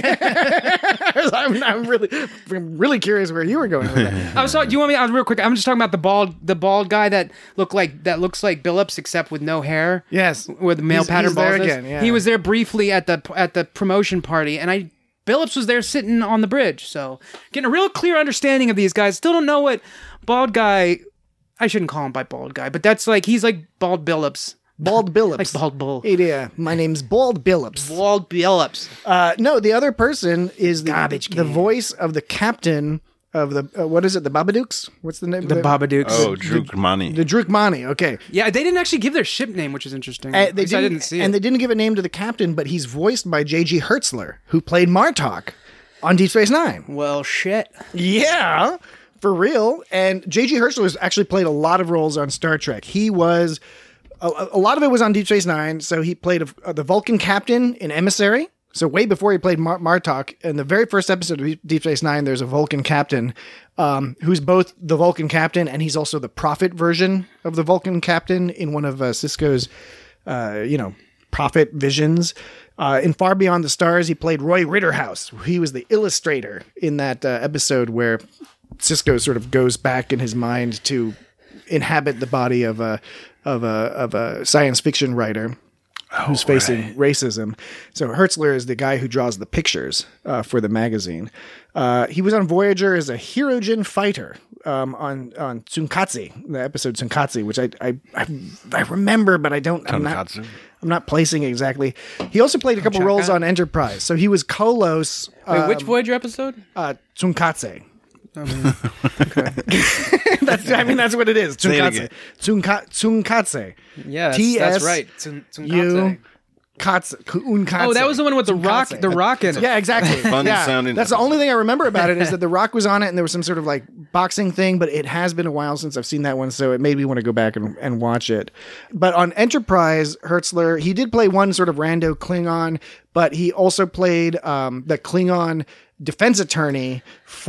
I'm, I'm really, I'm really curious where you were going with that. I was sorry. Do you want me? I was real quick. I'm just talking about the bald the bald guy that looked like that looks like Billups except with no hair. Yes, with male He's- pattern he's there baldness. again, yeah. He was there briefly at the at the promotion party, and I Billups was there sitting on the bridge. So getting a real clear understanding of these guys. Still don't know what bald guy. I shouldn't call him by bald guy, but that's like he's like bald Billups, Bald Billups. like bald bull. Hey there, my name's Bald Billups. Bald Billups. Uh, no, the other person is the, Garbage the can. voice of the captain of the, uh, what is it, the Babadooks? What's the name? The Babadooks. Oh, Drukmani. The Drukmani, okay. Yeah, they didn't actually give their ship name, which is interesting. Uh, At they least I didn't see and it. they didn't give a name to the captain, but he's voiced by J G Hertzler, who played Martok on Deep Space Nine. Well, shit. Yeah, for real. And J G Hertzler has actually played a lot of roles on Star Trek. He was, a, a lot of it was on Deep Space Nine, so he played a, uh, the Vulcan captain in Emissary. So way before he played Mar- Martok, in the very first episode of Deep Space Nine, there's a Vulcan captain um, who's both the Vulcan captain and he's also the Prophet version of the Vulcan captain in one of uh, Sisko's, uh, you know, Prophet visions. Uh, in Far Beyond the Stars, he played Roy Ritterhouse. He was the illustrator in that uh, episode where Sisko sort of goes back in his mind to inhabit the body of a of a of a science fiction writer who's facing racism. So Hertzler is the guy who draws the pictures uh, for the magazine. Uh, he was on Voyager as a Hirojin fighter um, on on Tsunkatse, the episode Tsunkatse, which I I, I I remember, but I don't. I'm not, Tonkatsu? I'm not placing it exactly. He also played a couple roles on Enterprise. So he was Kolos. Wait, Uh, which Voyager episode? uh, Tsunkatse. I mean, okay. That's, I mean, that's what it is. it Tsunkatse. again. Tsunka- Tsunkatse. Yeah, that's, T S that's right. Tsun- Tsunkatse. You. Katse. Unkatse. Oh, that was the one with the rock, Tsunkatse. the rock in it. Yeah, exactly. Fun yeah. sounding- That's the only thing I remember about it is that The Rock was on it and there was some sort of like boxing thing, but it has been a while since I've seen that one, so it made me want to go back and, and watch it. But on Enterprise, Hertzler, he did play one sort of rando Klingon, but he also played um, the Klingon defense attorney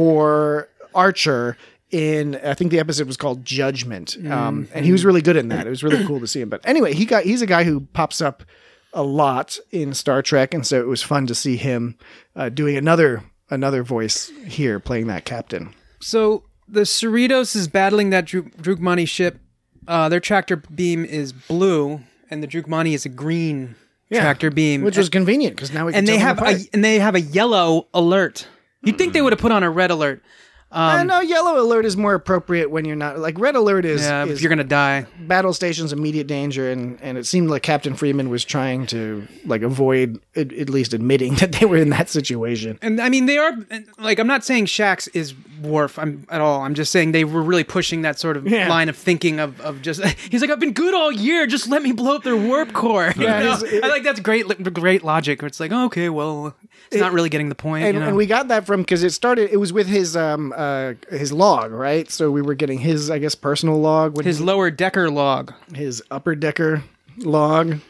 for Archer in, I think the episode was called Judgment. Um, and he was really good in that. It was really cool to see him. But anyway, he got he's a guy who pops up a lot in Star Trek, and so it was fun to see him uh, doing another another voice here, playing that captain. So the Cerritos is battling that Dru- Drukmani ship. Uh, their tractor beam is blue, and the Drukmani is a green tractor beam, which was convenient because now we can and tell they them have apart. a and they have a yellow alert. You'd think they would have put on a red alert. I know yellow alert is more appropriate when you're not like red alert is, Yeah, is if you're gonna die. battle stations immediate danger, and, and it seemed like Captain Freeman was trying to like avoid at, at least admitting that they were in that situation. And I mean, they are like I'm not saying Shax is Worf I'm, at all. I'm just saying they were really pushing that sort of Yeah. line of thinking of, of just. He's like, I've been good all year. Just let me blow up their warp core. You Yeah, know? it's- it- I like that's great, great logic. Where it's like, okay, well, it's not really getting the point. And, you know? and we got that from because it started. It was with his um uh his log, right? So we were getting his, I guess, personal log, when his he- lower decker log. his upper decker log.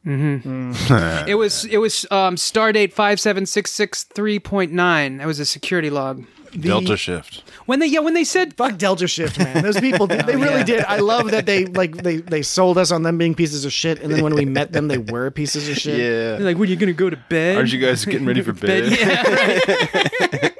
It was it was um, Stardate five seven six six three point nine. That was a security log. Delta shift. When they yeah when they said Fuck Delta Shift, man. Those people, they really yeah. did. I love that they like they they sold us on them being pieces of shit, and then when we met them, they were pieces of shit. they're like, "What are you gonna go to bed? Aren't you guys getting ready for bed? Yeah, right.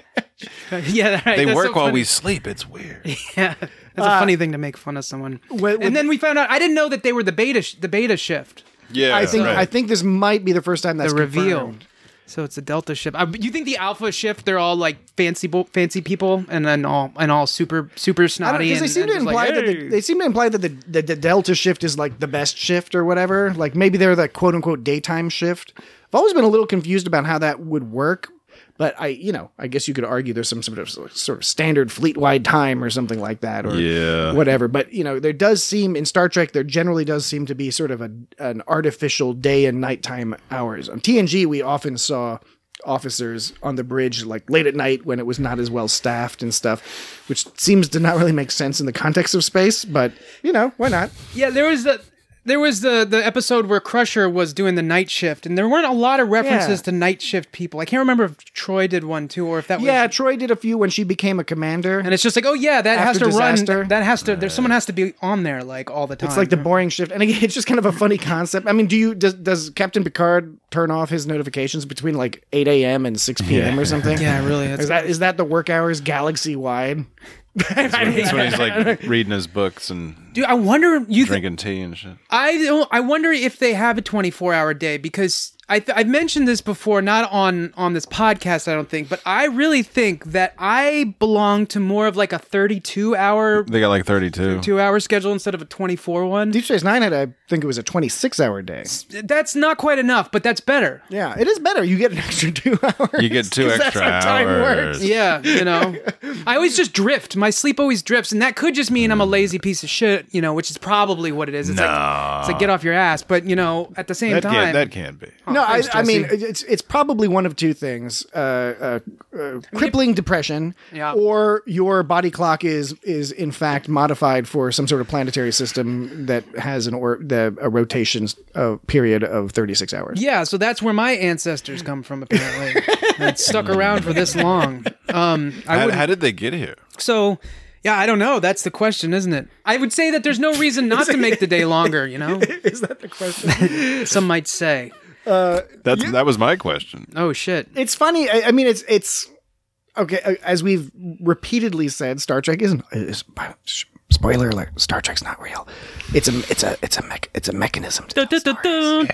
yeah, right. They That's work so while funny. we sleep. It's weird. Yeah, that's a funny thing to make fun of someone. When- when- and then we found out I didn't know that they were the beta sh- the beta shift, Yeah, I think right. I think this might be the first time that's the reveal. confirmed. So it's a delta shift. Uh, you think the alpha shift? They're all like fancy, bo- fancy people, and then all and all super, super I don't snotty. because they and- seem and to just imply like, that the, "Hey." they seem to imply that the, the the Delta shift is like the best shift or whatever. Like maybe they're the quote unquote daytime shift. I've always been a little confused about how that would work, but I you know I guess you could argue there's some sort of sort of standard fleet wide time or something like that or Yeah. whatever. But you know there does seem in Star Trek there generally does seem to be sort of a an artificial day and nighttime hours. On T N G we often saw officers on the bridge like late at night when it was not as well staffed and stuff, which seems to not really make sense in the context of space, but you know, why not? Yeah, there was the there was the the episode where Crusher was doing the night shift, and there weren't a lot of references Yeah. to night shift people. I can't remember if Troy did one too, or if that was. Yeah, Troy did a few when she became a commander. And it's just like, oh yeah, that has After to disaster. run. That has to. There's someone has to be on there like all the time. It's like the boring shift, and again, it's just kind of a funny concept. I mean, do you does does Captain Picard turn off his notifications between like eight a.m. and six p.m. or something? Yeah, really. That's Is that is that the work hours galaxy wide? That's when, that's when he's like reading his books and Dude, I wonder. You th- drinking tea and shit. I don't- I wonder if they have a twenty-four hour day because I th- I've mentioned this before, not on on this podcast, I don't think, but I really think that I belong to more of like a thirty-two hour They got like thirty-two. two hour schedule instead of a twenty-four one. Deep Space Nine had, I think it was a twenty-six hour day. That's not quite enough, but that's better. Yeah, it is better. You get an extra two hours. You get two 'cause extra that's how time hours. works. Yeah, you know, I always just drift. My sleep always drifts, and that could just mean I'm a lazy piece of shit, you know, which is probably what it is. It's like it's like get off your ass, but you know, at the same That time, can't, that can't be. No, I, thanks, I mean Jesse. it's it's probably one of two things: uh, uh, uh, crippling depression, Yeah. or your body clock is is in fact modified for some sort of planetary system that has an or the a rotation uh, period of thirty six hours. yeah. So that's where my ancestors come from, apparently. That stuck around for this long. Um, I How, would how did they get here? so. Yeah, I don't know. That's the question, isn't it? I would say that there's no reason not to make the day longer, you know? Is that the question? Some might say. That's that was my question. Oh, shit. It's funny. I, I mean, it's it's okay. uh, As we've repeatedly said, Star Trek isn't. Is, spoiler alert: Star Trek's not real. It's a it's a it's a mech, it's a mechanism. To tell stories.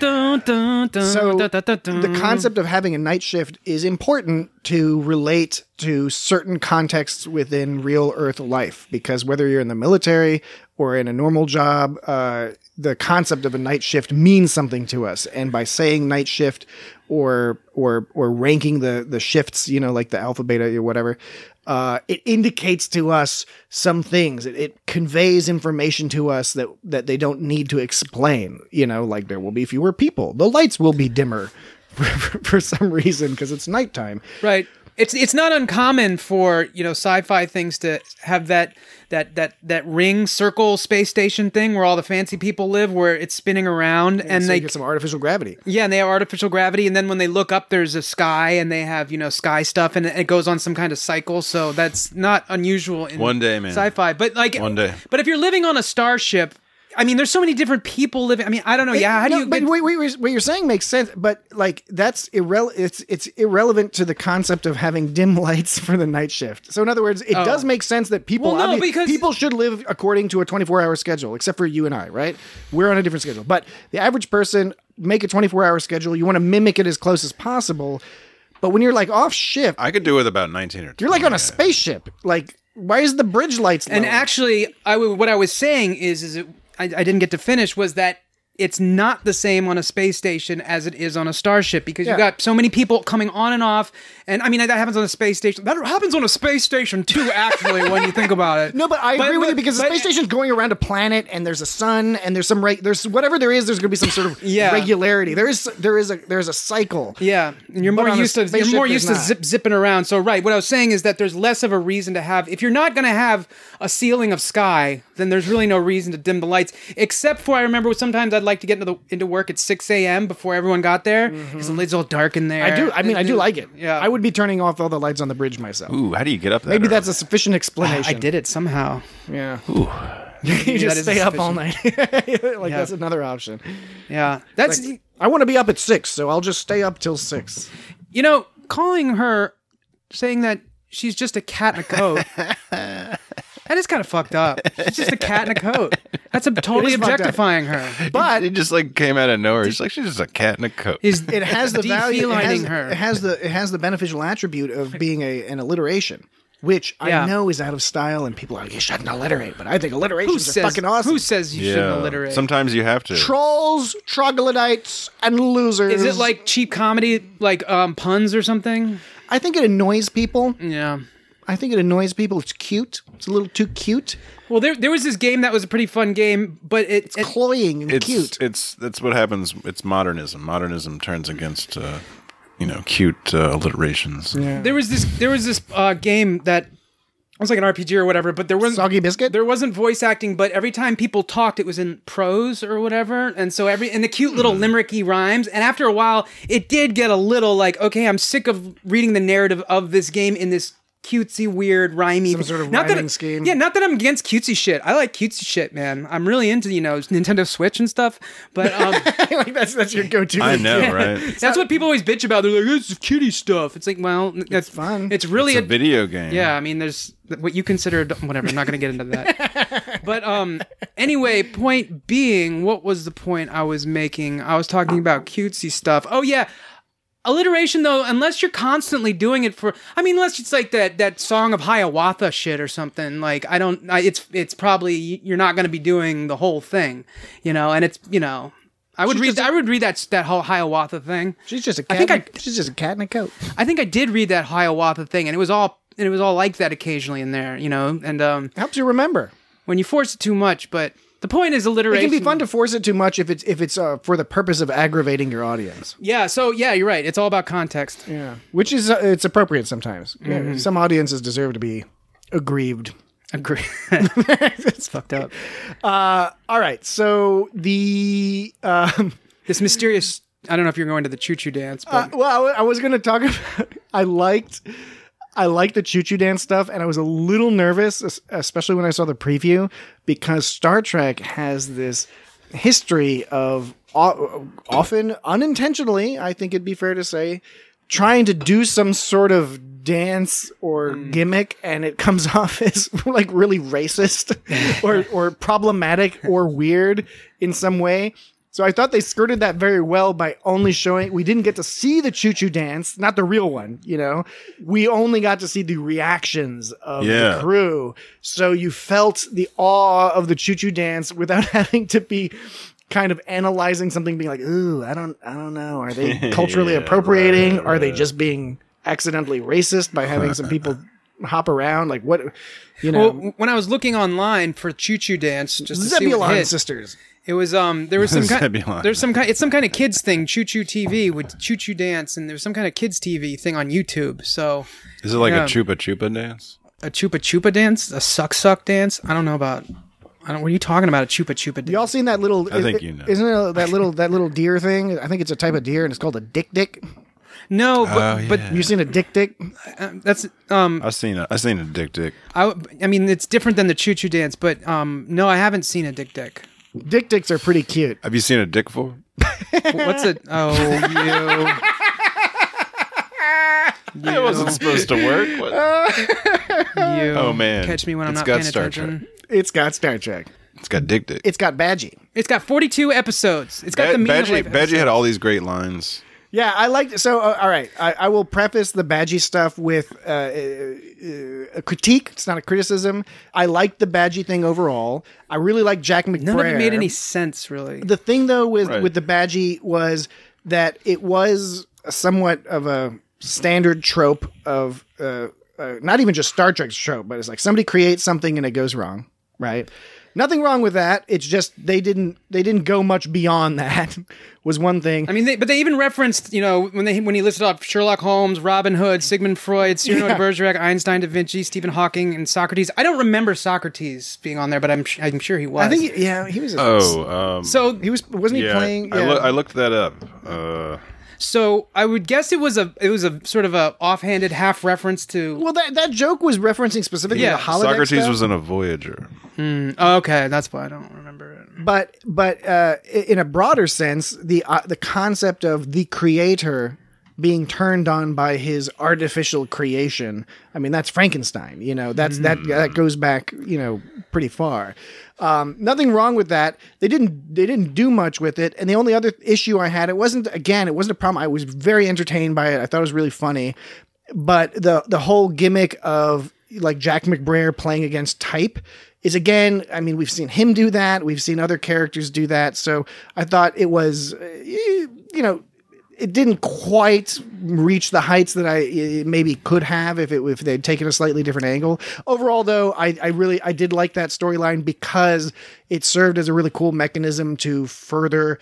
So the concept of having a night shift is important to relate to certain contexts within real Earth life, because whether you're in the military or in a normal job, uh, the concept of a night shift means something to us. And by saying night shift or or or ranking the the shifts, you know, like the alpha, beta, or whatever, uh, it indicates to us some things. It, it conveys information to us that that they don't need to explain. You know, like there will be fewer people, the lights will be dimmer for, for some reason because it's nighttime. Right. It's it's not uncommon for, you know, sci-fi things to have that that that that ring circle space station thing where all the fancy people live, where it's spinning around and, so they you get some artificial gravity. yeah, and they have artificial gravity, and then when they look up, there's a sky, and they have, you know, sky stuff, and it goes on some kind of cycle. So that's not unusual in One day, man. sci-fi. But like One day. But if you're living on a starship, I mean, there's so many different people living. I mean, I don't know. Yeah, how do No, you? But Get, wait, wait, wait, what you're saying makes sense. But like that's irrele- It's it's irrelevant to the concept of having dim lights for the night shift. So in other words, it Oh. does make sense that people Well, no, obvi- because- people should live according to a twenty-four hour schedule, except for you and I, right? We're on a different schedule. But the average person make a twenty-four hour schedule. You want to mimic it as close as possible. But when you're like off shift, I could do with about nineteen or twenty. you're like on a spaceship. Like, why is the bridge lights low? And actually, I w- what I was saying is, is it, I, I didn't get to finish, was that it's not the same on a space station as it is on a starship, because Yeah. you got so many people coming on and off. And I mean, that happens on a space station. That happens on a space station too, actually, when you think about it. No, but I agree with you because the but- space station's going around a planet, and there's a sun, and there's some reg- there's whatever there is. There's going to be some sort of Yeah. regularity. There is there is a there's a cycle. Yeah, and you're But more on a used to you're spaceship, more there's used to not. zip zipping around. So right, what I was saying is that there's less of a reason to have, if you're not going to have a ceiling of sky, then there's really no reason to dim the lights. Except for I remember sometimes I'd like to get into the into work at six a.m. before everyone got there because the lights all dark in there. I do. I mean, I do like it. Yeah, I would be turning off all the lights on the bridge myself. Ooh, how do you get up that Maybe early? that's a sufficient explanation. I did it somehow. Yeah. Ooh. You That just is stay up all night. sufficient. like Yeah. that's another option. Yeah, that's Like, I want to be up at six, so I'll just stay up till six. you know, calling her, saying that she's just a cat in a coat. That is kind of fucked up. She's just a cat in a coat. That's a totally is fucked up. objectifying her. But It just like came out of nowhere. It's like she's just a cat in a coat. Is it has the value. It has, defelining her. it has the it has the beneficial attribute of being a an alliteration, which Yeah. I know is out of style, and people are like, you shouldn't alliterate, but I think who alliterations says are fucking awesome. who says you shouldn't alliterate? Sometimes you have to. Trolls, troglodytes, and losers. Is it like cheap comedy, like um, puns or something? I think it annoys people. Yeah. I think it annoys people. It's cute. It's a little too cute. Well, there there was this game that was a pretty fun game, but it, It's it cloying and it's cute. it's that's what happens. It's modernism. Modernism turns against uh, you know cute uh, alliterations. there was this there was this uh, game that was like an R P G or whatever, but there wasn't Soggy Biscuit? There wasn't voice acting, but every time people talked, it was in prose or whatever, and so every and the cute little limericky rhymes. And after a while, it did get a little like, okay, I'm sick of reading the narrative of this game in this cutesy, weird, rhymey, Some sort of not that rhyming it- scheme. Yeah, not that I'm against cutesy shit. I like cutesy shit, man. I'm really into you know Nintendo Switch and stuff. But um, like that's that's your go-to. I know, right? that's what people always bitch about. They're like, "This is kitty stuff." It's like, well, that's fun. It's really It's a video game. Yeah, I mean, there's what you consider whatever. I'm not going to get into that. But um, anyway, point being, what was the point I was making? I was talking about cutesy stuff. Oh yeah. Alliteration, though, unless you're constantly doing it for, I mean, unless it's like that that song of Hiawatha shit or something. Like, I don't, I, it's it's probably you're not going to be doing the whole thing, you know. And it's you know, I would She's read just a- I would read that that whole Hiawatha thing. She's just a cat. I think in- I- she's just a cat in a coat. I think I did read that Hiawatha thing, and it was all and it was all like that occasionally in there, you know. And um, Helps you remember. when you force it too much, but the point is It alliteration. can be fun to force it too much if it's if it's uh, for the purpose of aggravating your audience. Yeah. So yeah, you're right. It's all about context. Yeah, which is uh, it's appropriate sometimes. Yeah, Mm-hmm. some audiences deserve to be aggrieved. Agree. It's fucked up. All right, so the um, This mysterious. I don't know if you're going to the choo choo dance, uh, but well, I was going to talk about. I liked. I liked the choo choo dance stuff, and I was a little nervous, es- especially when I saw the preview, because Star Trek has this history of o- often unintentionally, I think it'd be fair to say, trying to do some sort of dance or gimmick, and it comes off as like really racist or or problematic or weird in some way. So I thought they skirted that very well by only showing, we didn't get to see the choo-choo dance, not the real one, you know, we only got to see the reactions of Yeah. the crew. So you felt the awe of the choo-choo dance without having to be kind of analyzing something, being like, ooh, I don't, I don't know. Are they culturally Yeah, appropriating? right, Are they right. just being accidentally racist by having some people hop around? Like what, you know, well, when I was looking online for choo choo dance, just to see what Zebulon hit, sisters. it was um there was some kind Zebulon. there's some kind it's some kind of kids thing, choo choo T V with choo choo dance, and there's some kind of kids T V thing on YouTube. So Is it like Yeah. a chupa chupa dance? a chupa chupa dance, a suck suck dance. I don't know about. I don't. What are you talking about? A chupa chupa dance? Y'all seen that little? I think you know. Isn't it that little that little deer thing? I think it's a type of deer, and it's called a dick dick. No, but Oh, but yeah. You seen a dick dick? uh, that's um. I've seen a, I've seen a dick dick. I, I mean, it's different than the choo choo dance, but um. No, I haven't seen a dick dick. Dick dicks are pretty cute. Have you seen a dick for? What's it? Oh, you. It wasn't supposed to work. What? You. Oh, man. Catch me when I'm It's not got paying Star attention. It's got Star Trek. It's got dick dick. It's got Badgie. It's got forty-two episodes. It's got the Ba- meaning of Badgie, life Badgie had episodes. all these great lines. Yeah, I liked so. Uh, all right, I, I will preface the Badgie stuff with uh, uh, a critique. It's not a criticism. I liked the Badgie thing overall. I really like Jack McBrayer. None of it made any sense, really. The thing though with Right. with the Badgie was that it was somewhat of a standard trope of uh, uh, not even just Star Trek's trope, but it's like somebody creates something and it goes wrong, right? Nothing wrong with that. It's just they didn't they didn't go much beyond that. Was one thing. I mean, they, but they even referenced, you know, when they when he listed off Sherlock Holmes, Robin Hood, Sigmund Freud, Cyrano Yeah. de Bergerac, Einstein, Da Vinci, Stephen Hawking, and Socrates. I don't remember Socrates being on there, but I'm I'm sure he was. I think yeah, he was. A, Oh, um, so. he was wasn't he yeah, playing? I, Yeah. loo- I looked that up. Uh, So I would guess it was a it was a sort of a offhanded half reference to. Well, that, that joke was referencing specifically Yeah. the holodeck Socrates stuff, was in a Voyager. Oh, okay, that's why I don't remember it. but but uh, i- in a broader sense, the uh, the concept of the creator being turned on by his artificial creation. I mean, that's Frankenstein. You know, that's that that goes back, you know, pretty far. Um, nothing wrong with that. They didn't they didn't do much with it. And the only other issue I had, it wasn't again, it wasn't a problem. I was very entertained by it. I thought it was really funny. But the the whole gimmick of like Jack McBrayer playing against type is again, I mean, we've seen him do that. We've seen other characters do that. So I thought it was, uh, you know, it didn't quite reach the heights that I it maybe could have if it if they'd taken a slightly different angle. Overall, though, I, I really I did like that storyline because it served as a really cool mechanism to further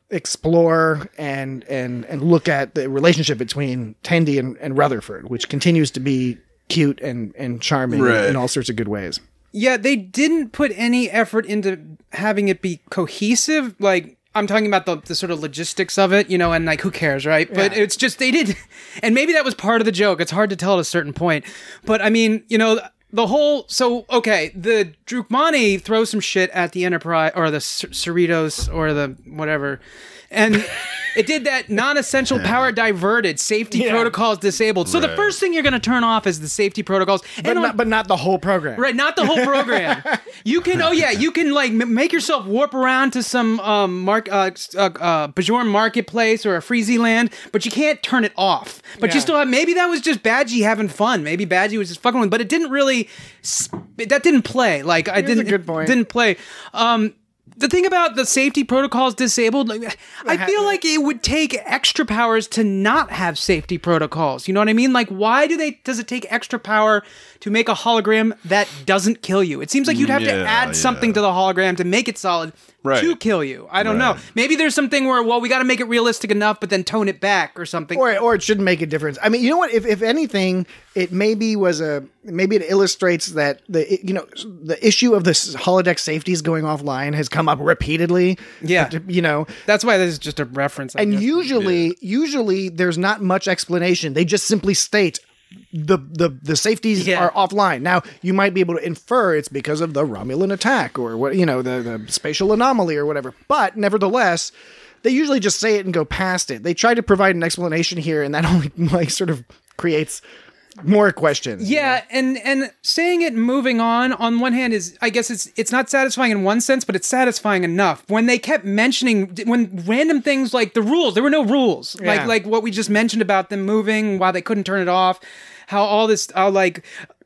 explore and and and look at the relationship between Tendi and, and Rutherford, which continues to be cute and and charming Right. in all sorts of good ways. Yeah, they didn't put any effort into having it be cohesive. Like, I'm talking about the, the sort of logistics of it, you know, and like, who cares, right? But Yeah. it's just, they did, and maybe that was part of the joke. It's hard to tell at a certain point. But I mean, you know, the whole, so, okay, the Drukmani throws some shit at the Enterprise, or the Cer- Cerritos, or the whatever. And it did that non-essential power diverted, safety Yeah. protocols disabled. So the Right. first thing you're going to turn off is the safety protocols. But and on- not, but not the whole program. Right, not the whole program. You can, oh yeah, you can like m- make yourself warp around to some um mark uh, uh, uh Bajoran marketplace or a Freezy land, but you can't turn it off. But Yeah. you still have, maybe that was just Badgie having fun. Maybe Badgie was just fucking with, but it didn't really, s- that didn't play. Like I Here's a didn't, good point. it didn't play. Um. The thing about the safety protocols disabled, like, I feel like it would take extra powers to not have safety protocols. You know what I mean? Like, why do they? Does it take extra power to make a hologram that doesn't kill you? It seems like you'd have to Yeah, add something yeah. to the hologram to make it solid Right. to kill you. I don't know. Right. Maybe there's something where, well, we got to make it realistic enough, but then tone it back or something. Or, or it shouldn't make a difference. I mean, you know what? If, if anything, it maybe was a maybe it illustrates that the you know the issue of this holodeck safeties going offline has come up repeatedly. Yeah. But, you know, That's why this is just a reference. I and guess. usually usually there's not much explanation. They just simply state the the the safeties Yeah. are offline. Now you might be able to infer it's because of the Romulan attack or what you know the the spatial anomaly or whatever. But nevertheless, they usually just say it and go past it. They try to provide an explanation here, and that only like sort of creates more questions. Yeah, and and saying it and moving on on one hand is, I guess it's it's not satisfying in one sense, but it's satisfying enough. When they kept mentioning when random things like the rules, there were no rules. Yeah. Like like what we just mentioned about them moving while they couldn't turn it off, how all this how like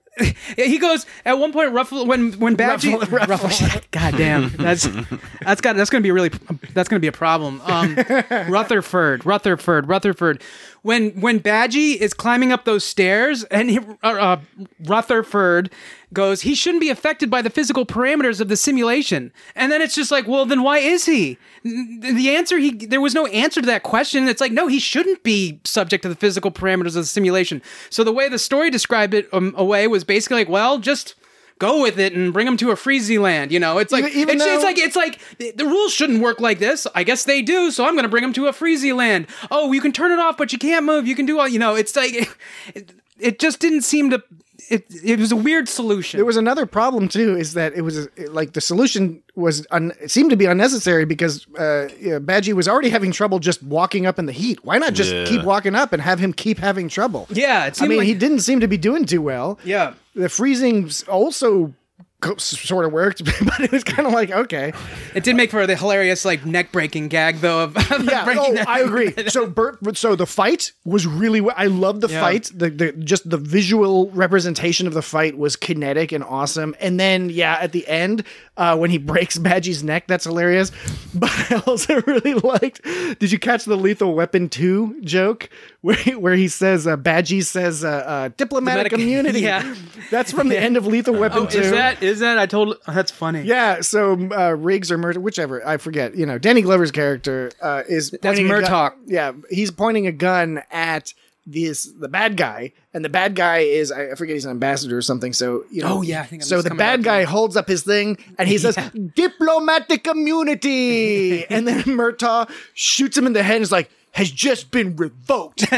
he goes at one point Ruffle when when Badgie Ruffle- Ruffle, God damn, that's that's got that's gonna be a really that's gonna be a problem. Um, Rutherford, Rutherford, Rutherford. When when Badgie is climbing up those stairs and he, uh, uh, Rutherford goes, he shouldn't be affected by the physical parameters of the simulation. And then it's just like, well, then why is he? N- The answer he there was no answer to that question. It's like, no, he shouldn't be subject to the physical parameters of the simulation. So the way the story described it um, away was basically like, well, just go with it and bring him to a Freezy land. You know, it's like, Even- even it's, it's though- like, it's like the, the rules shouldn't work like this. I guess they do. So I'm going to bring him to a Freezy land. Oh, you can turn it off, but you can't move. You can do all, you know, it's like, it, it just didn't seem to, it, it was a weird solution. There was another problem too, is that it was like the solution was un- it seemed to be unnecessary because uh, yeah, Badgie was already having trouble just walking up in the heat. Why not just Yeah. keep walking up and have him keep having trouble? Yeah, it I seemed mean, like- he didn't seem to be doing too well. yeah. The freezing also sort of worked, but it was kind of like, okay. It did make for the hilarious, like, neck-breaking gag, though, of, of Yeah, breaking oh, that. I agree. So Bert, so the fight was really, I love the Yeah. fight. The, the just the visual representation of the fight was kinetic and awesome. And then, yeah, at the end, uh, when he breaks Badgie's neck, that's hilarious. But I also really liked, did you catch the Lethal Weapon two joke? Where he, where he says, uh, Badgie says, uh, uh, diplomatic, Diplomatic- immunity. yeah. That's from the end of Lethal Weapon Oh, two. is that, is that? I told, oh, that's funny. Yeah, so uh, Riggs or Murtaugh, whichever, I forget. You know, Danny Glover's character uh, is That's pointing a gun- Murtaugh. Yeah, he's pointing a gun at this the bad guy, and the bad guy is I forget he's an ambassador or something. So you know, Oh, yeah, I think I'm so just the coming bad back guy to that. holds up his thing and he says diplomatic immunity, and then Murtaugh shoots him in the head and is like, has just been revoked.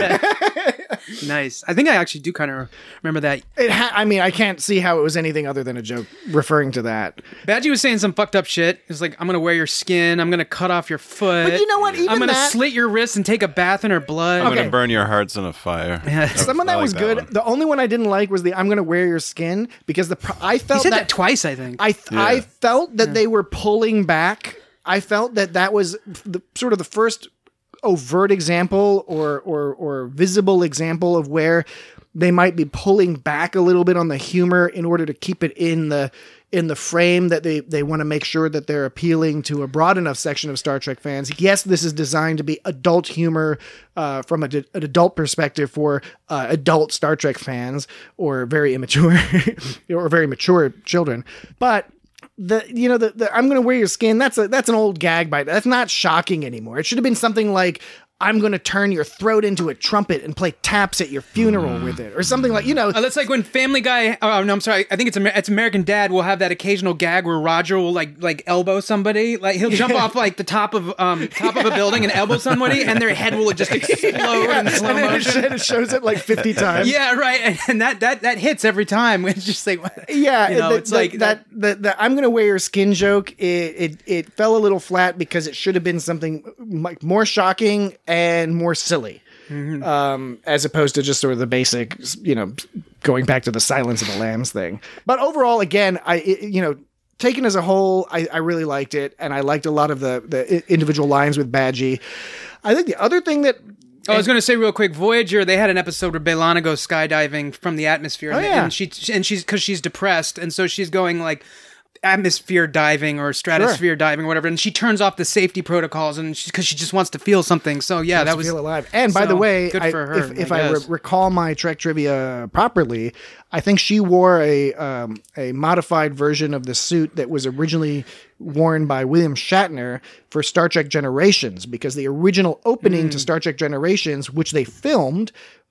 Nice. I think I actually do kind of remember that. It ha- I mean, I can't see how it was anything other than a joke referring to that. Badgie was saying some fucked up shit. It's like, I'm going to wear your skin. I'm going to cut off your foot. But you know what? Even I'm going to that- slit your wrists and take a bath in her blood. I'm Okay. gonna burn your hearts in a fire. Yeah. Some of that I like was good. one. The only one I didn't like was the "I'm going to wear your skin" because the pro- I He felt said that, that, twice, I think. I th- I Yeah. felt that they were pulling back. I felt that that was the sort of the first overt example or or or visible example of where they might be pulling back a little bit on the humor in order to keep it in the in the frame that they they want to make sure that they're appealing to a broad enough section of Star Trek fans. Yes, this is designed to be adult humor uh, from a, an adult perspective for uh, adult Star Trek fans or very immature or very mature children, but the you know the, the I'm gonna wear your skin, that's a that's an old gag bite. That's not shocking anymore. It should have been something like I'm gonna turn your throat into a trumpet and play taps at your funeral with it, or something like, you know. Uh, that's like when Family Guy. Oh no, I'm sorry. I think it's Amer- it's American Dad will have that occasional gag where Roger will like like elbow somebody. Like he'll jump off like the top of um top of a building and elbow somebody, and their head will just explode in slow and then it, motion. sh- it shows it like fifty times. Yeah, right. And, and that that that hits every time. It's just like Yeah, you know, the- it's the- like that. The, the I'm gonna wear your skin joke. It, it it fell a little flat because it should have been something like more shocking and more silly, Mm-hmm. um, as opposed to just sort of the basic, you know, going back to the Silence of the Lambs thing. But overall, again, I it, you know. Taken as a whole, I, I really liked it, and I liked a lot of the, the individual lines with Badgie. I think the other thing that Oh, I was going to say real quick, Voyager, they had an episode where B'Elanna goes skydiving from the atmosphere. Oh, and, yeah. and she and she's because she's depressed, and so she's going like atmosphere diving or stratosphere diving or whatever, and she turns off the safety protocols and because she just wants to feel something. So yeah, that to was feel alive. And by so, the way, good I, for her, if, if I I, re- guess. recall my Trek trivia properly, I think she wore a um, a modified version of the suit that was originally worn by William Shatner for Star Trek Generations, because the original opening Mm. to Star Trek Generations, which they filmed,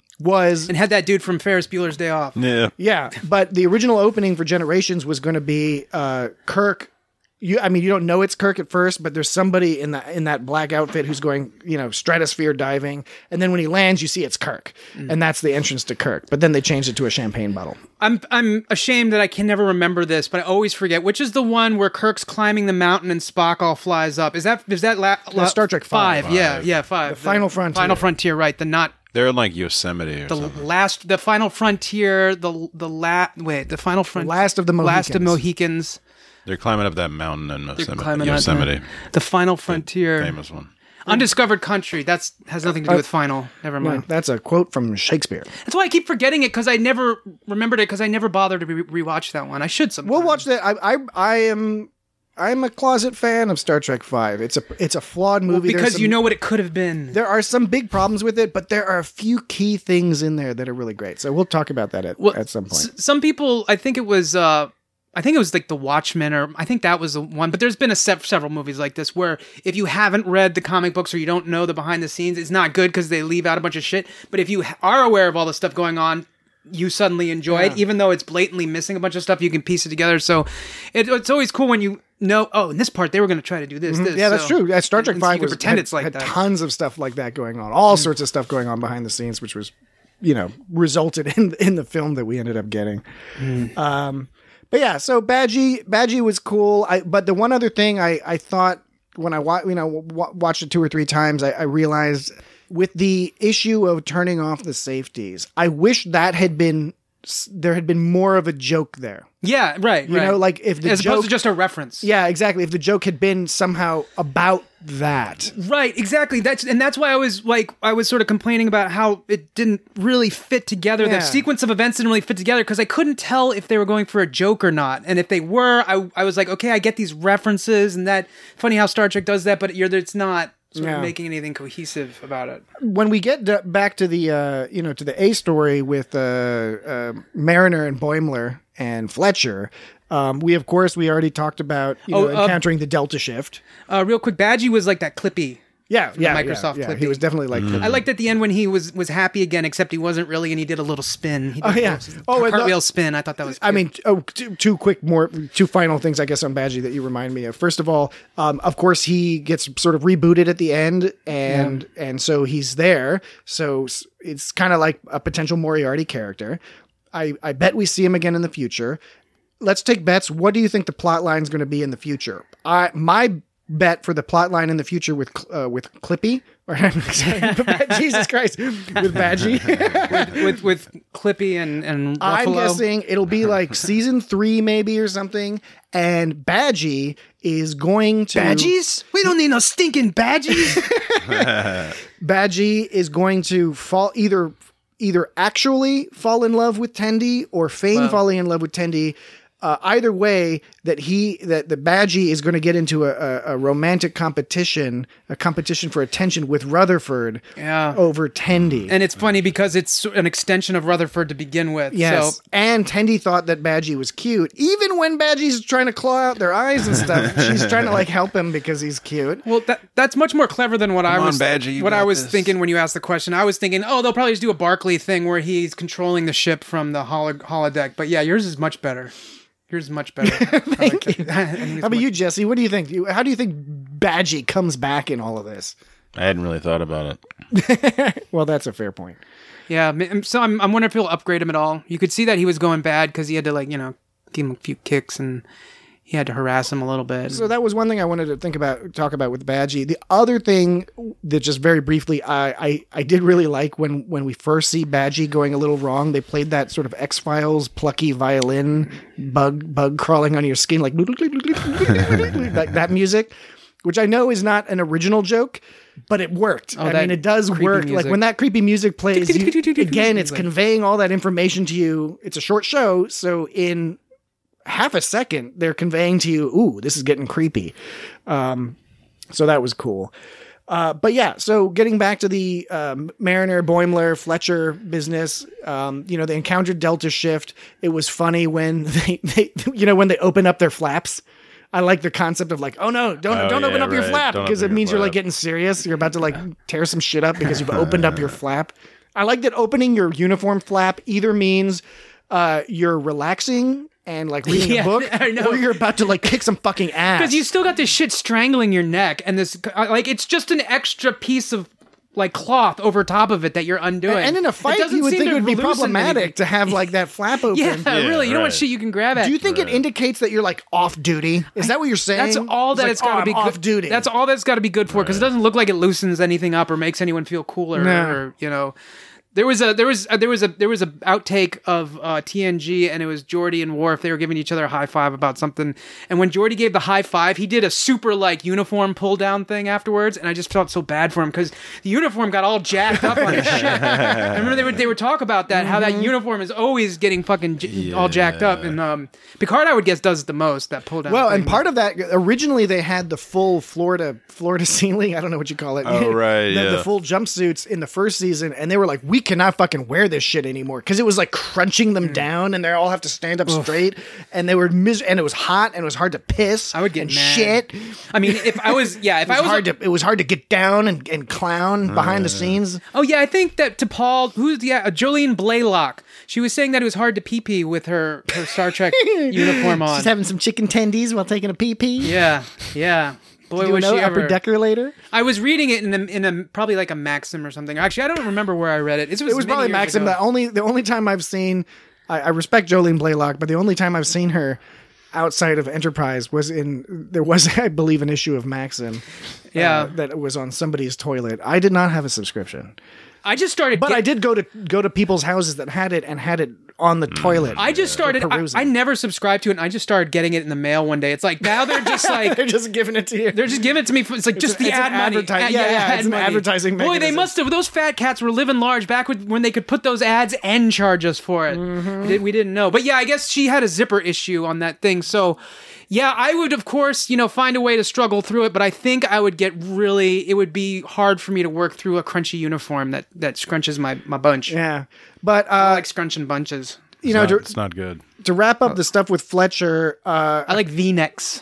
was and had that dude from Ferris Bueller's Day Off. Yeah. yeah, but the original opening for Generations was going to be uh, Kirk. You, I mean, you don't know it's Kirk at first, but there's somebody in that in that black outfit who's going, you know, stratosphere diving, and then when he lands, you see it's Kirk, and that's the entrance to Kirk. But then they changed it to a champagne bottle. I'm I'm ashamed that I can never remember this, but I always forget which is the one where Kirk's climbing the mountain and Spock all flies up. Is that is that la- la- Star Trek five. Yeah, yeah, five. The Final Frontier. Final Frontier, right? The not They're in like Yosemite or the something. last, the Final Frontier, the the la- wait, the Final Frontier, Last of the last of Mohicans. Mohicans. They're climbing up that mountain in They're Yosemite. climbing up Yosemite. the, the Final Frontier, Famous one. Undiscovered Country. That's has nothing to do with Final. Never No, mind. that's a quote from Shakespeare. That's why I keep forgetting it because I never remembered it because I never bothered to re- rewatch that one. I should sometime. We'll watch that. I, I, I am, I'm a closet fan of Star Trek Five. It's a, it's a flawed movie There's because some- you know what it could have been. There are some big problems with it, but there are a few key things in there that are really great. So we'll talk about that at, Well, at some point. S- some people, I think it was, uh, I think it was like The Watchmen, or I think that was the one. But there's been a se- several movies like this where if you haven't read the comic books or you don't know the behind the scenes, it's not good because they leave out a bunch of shit. But if you are aware of all the stuff going on, you suddenly enjoy it, even though it's blatantly missing a bunch of stuff. You can piece it together. So it, it's always cool when you know, oh, in this part they were going to try to do this. this. Yeah, that's So- true. Yeah, Star Trek and so Five you can was pretend had, it's like had that. tons of stuff like that going on, all sorts of stuff going on behind the scenes, which was, you know, resulted in in the film that we ended up getting. Um, but yeah, so Badgie Badgie was cool. I but the one other thing I I thought when I wa- you know w- watched it two or three times, I, I realized with the issue of turning off the safeties, I wish that had been s- there had been more of a joke there. Yeah, right. You right. know, like if the as joke, opposed to just a reference. yeah, exactly. If the joke had been somehow about that, Right, exactly. That's and that's why I was like I was sort of complaining about how it didn't really fit together. Yeah. The sequence of events didn't really fit together because I couldn't tell if they were going for a joke or not. And if they were, I I was like, okay, I get these references and that. Funny how Star Trek does that, but you're it's not sort Yeah. of making anything cohesive about it. when we get d- back to the uh, you know to the A story with uh, uh, Mariner and Boimler and Fletcher, um, we of course we already talked about you know, Oh, uh, encountering the Delta Shift. Uh, real quick, Badgie was like that Clippy. Yeah, the yeah, Microsoft yeah, yeah. Clippy. He was definitely like. I liked at the end when he was was happy again, except he wasn't really, and he did a little spin. He did Oh, yeah. a little Oh, and the- cartwheel spin. I thought that was. I cute. mean, oh, two, two quick more, two final things, I guess, on Badgie that you remind me of. First of all, um, of course, he gets sort of rebooted at the end, and and so he's there. So s- it's kind of like a potential Moriarty character. I I bet we see him again in the future. Let's take bets. What do you think the plot line is going to be in the future? I my bet for the plot line in the future with Cl- uh, with Clippy, or Jesus Christ, with Badgie. with with Clippy and and I'm Ruffalo. guessing it'll be like season three, maybe, or something. And Badgie is going to Badgies? We don't need no stinking badgies. Badgie is going to fall either either actually fall in love with Tendi or feign Wow. falling in love with Tendi. Uh, either way, that he that the Badgie is going to get into a, a, a romantic competition, a competition for attention with Rutherford Yeah. over Tendi. And it's funny because it's an extension of Rutherford to begin with. Yes, So and Tendi thought that Badgie was cute. Even when Badgie's trying to claw out their eyes and stuff, she's trying to like help him because he's cute. well, that that's much more clever than what I on, was. Badger, you what got I was this. thinking when you asked the question. I was thinking, oh, they'll probably just do a Barclay thing where he's controlling the ship from the holo- holodeck. But yeah, yours is much better. Yours is much better. Thank you. How about you, Jesse? What do you think? You- How do you think Badgie comes back in all of this? I hadn't really thought about it. Well, that's a fair point. Yeah, ma- so I'm I'm wondering if he'll upgrade him at all. You could see that he was going bad because he had to like you know give him a few kicks and he had to harass him a little bit. So that was one thing I wanted to think about, talk about with Badgie. The other thing that just very briefly, I, I, I did really like when, when we first see Badgie going a little wrong, they played that sort of X-Files plucky violin bug, bug crawling on your skin, like that, that music, which I know is not an original joke, but it worked. Oh, I that mean, it does creepy work. Like music. when that creepy music plays, you, again, it's Like- conveying all that information to you. It's a short show. So in half a second, they're conveying to you, ooh, this is getting creepy. Um, so that was cool. Uh, but yeah, so getting back to the um, Mariner, Boimler, Fletcher business, um, you know, they encountered Delta Shift. It was funny when they, they you know, when they open up their flaps. I like the concept of like, oh no, don't Oh, don't open yeah, up your right. flap Don't because it open your means you're like flap. getting serious. You're about to like tear some shit up because you've opened up your flap. I like that opening your uniform flap either means uh, you're relaxing and like reading Yeah, a book, I know. or you're about to like kick some fucking ass. Because you still got this shit strangling your neck, and this like it's just an extra piece of like cloth over top of it that you're undoing. and in a It fight, doesn't you would seem think it to would be loosen problematic anything. to have like that flap open. Yeah, Yeah, really. You know what right. shit you can grab at. Do you think it indicates that you're like off duty? Is that what you're saying? That's all that like, it's got to oh, be I'm off good. duty. That's all that's got to be good for because it doesn't look like it loosens anything up or makes anyone feel cooler. No. Or you know, there was a there was a, there was a there was a outtake of uh, T N G and it was Geordi and Worf. They were giving each other a high five about something, and when Geordi gave the high five, he did a super like uniform pull down thing afterwards, and I just felt so bad for him because the uniform got all jacked up on his ship. I remember they would they would talk about that how that uniform is always getting fucking j- all jacked up, and um, Picard I would guess does it the most that pull down. Well, thing. and part of that originally they had the full Florida Florida ceiling. I don't know what you call it. Oh, right, the, the yeah. full jumpsuits in the first season, and they were like, we cannot fucking wear this shit anymore because it was like crunching them down, and they all have to stand up straight, and they were mis- and it was hot, and it was hard to piss. I would get and mad. shit. I mean, if I was, yeah, if It I was was, hard to it was hard to get down and, and clown behind the scenes. oh yeah, I think that to Paul, who's yeah, uh, Jolene Blaylock, she was saying that it was hard to pee pee with her her Star Trek uniform on. Just having some chicken tendies while taking a pee pee. Yeah, yeah. Boy, Do was you know she upper ever. decker later? I was reading it in a, in a probably like a Maxim or something. Actually, I don't remember where I read it. It was, It was many probably years Maxim. ago. The only the only time I've seen, I, I respect Jolene Blaylock, but the only time I've seen her outside of Enterprise was in there was I believe an issue of Maxim. Yeah. uh, that was on somebody's toilet. I did not have a subscription, I just started. but get- I did go to go to people's houses that had it and had it on the toilet. I just started. I, perusing. I never subscribed to it, and I just started getting it in the mail one day. It's like now they're just like They're just giving it to you. they're just giving it to me. For, it's like just a- the it's an ad money. adverti- Ad- yeah, yeah, ad it's an money. advertising Boy, they mechanism. must have. Those fat cats were living large back with, when they could put those ads and charge us for it. Mm-hmm. We, did, we didn't know, but yeah, I guess she had a zipper issue on that thing. So, yeah, I would of course, you know, find a way to struggle through it. But I think I would get really. It would be hard for me to work through a crunchy uniform that that scrunches my my bunch. Yeah, but I uh, like scrunching bunches. you know, It's not, to, it's not good. to wrap up the stuff with Fletcher, uh, I like V-necks.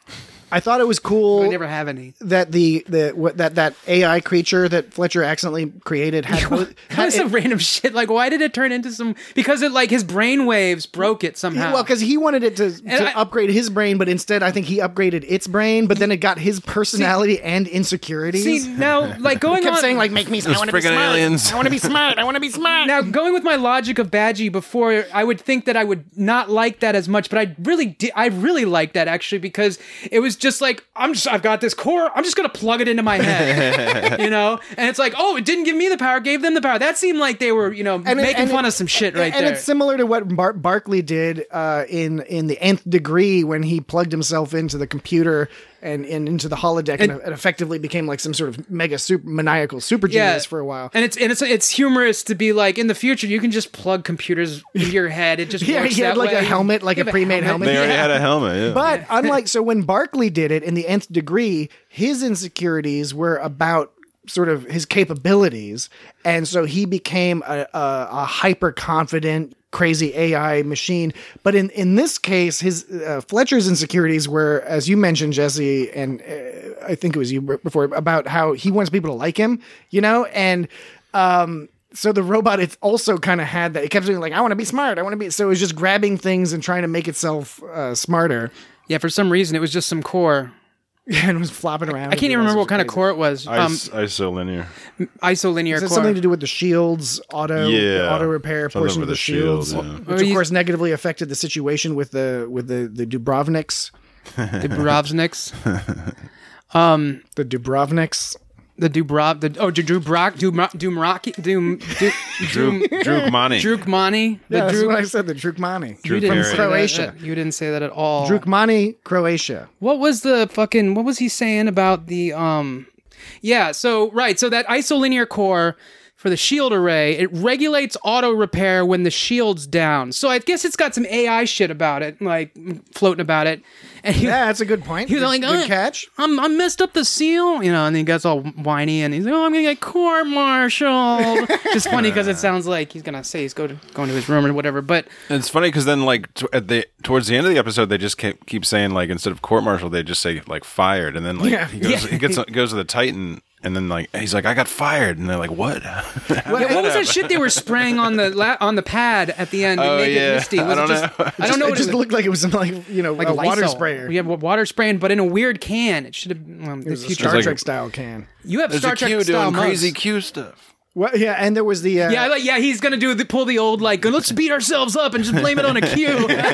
I thought it was I cool never have any. that the the what, that that A I creature that Fletcher accidentally created had, both- That was had some random shit. Like, why did it turn into some? Because it like his brain waves broke it somehow. well, because he wanted it to, to I- upgrade his brain, but instead I think he upgraded its brain. But then it got his personality and insecurities. See now, like going kept on, saying like, "Make me, I want to be friggin' smart. aliens. I want to be smart. I want to be smart." now going with my logic of Badgie before, I would think that I would not like that as much, but I really did. I really liked that actually because it was just like I'm just I've got this core. I'm just gonna plug it into my head, you know. And it's like, oh, it didn't give me the power, gave them the power. That seemed like they were, you know, And it- making and fun it- of some shit right and there. it's similar to what Bar- Barkley did uh, in in the nth degree when he plugged himself into the computer and, and into the holodeck and, And- and effectively became like some sort of mega super maniacal super genius for a while. And it's and it's it's humorous to be like in the future you can just plug computers into your head. It just Yeah, works he had that like way. a helmet, like You a have pre-made helmet. They already Yeah. had a helmet. Yeah. But unlike so when Barkley did it in the nth degree, his insecurities were about sort of his capabilities, and so he became a, a, a hyper confident, crazy A I machine. But in in this case, his uh, Fletcher's insecurities were, as you mentioned, Jesse, and uh, I think it was you before, about how he wants people to like him, you know, and um. So the robot, it's also kind of had that. It kept doing like, I want to be smart. I want to be. So it was just grabbing things and trying to make itself uh, smarter. Yeah, for some reason it was just some core. Yeah, and it was flopping around. I can't even remember what kind of core it was. Um, Ice, isolinear. isolinear Is it core. something to do with the shields auto Yeah. auto repair Something portion with of the, the shield, shields, yeah. which Or of he's- course negatively affected the situation with the with the the Dubrovniks. the Dubrovniks. Um, The Dubrovniks. the Dubrov, the oh, Dubrock, Dum, Dumraki, Dum, Dum, Drew, Drukmani. Drukmani. The Yeah, that's Druk- what I said. The Drukmani. you didn't say that- Croatia. that- you didn't say that at all. Drukmani, Croatia. What was the fucking? What was he saying about the um? Yeah. So right. So that isolinear core for the shield array, it regulates auto repair when the shield's down. So I guess it's got some A I shit about it, like floating about it. And he, Yeah, that's a good point. he was good, like, good "Uh, catch. I'm I messed up the seal, you know, and he gets all whiny and he's like, oh, I'm gonna get court-martialed. Just funny because it sounds like he's gonna say he's go to, going to his room or whatever. But It's funny because then, like, t- at the towards the end of the episode, they just keep, keep saying like instead of court martial, they just say like fired, and then like Yeah. he goes Yeah. he gets goes to the Titan, and then like he's like I got fired, and they're like what? yeah, what was that shit they were spraying on the la- on the pad at the end to Oh, make yeah. it misty? Was I it don't just, know. I don't know It what just it was. looked like it was some like you know Like a water Lysol. sprayer. We have water spraying, but in a weird can. It should have. Um, It was the a future. Star like- Trek style can. You have There's Star a Trek Q style doing crazy mugs. Q stuff. Well, yeah, and there was the uh, Yeah, like, yeah, he's gonna do the, pull the old like let's beat ourselves up and just blame it on a Q.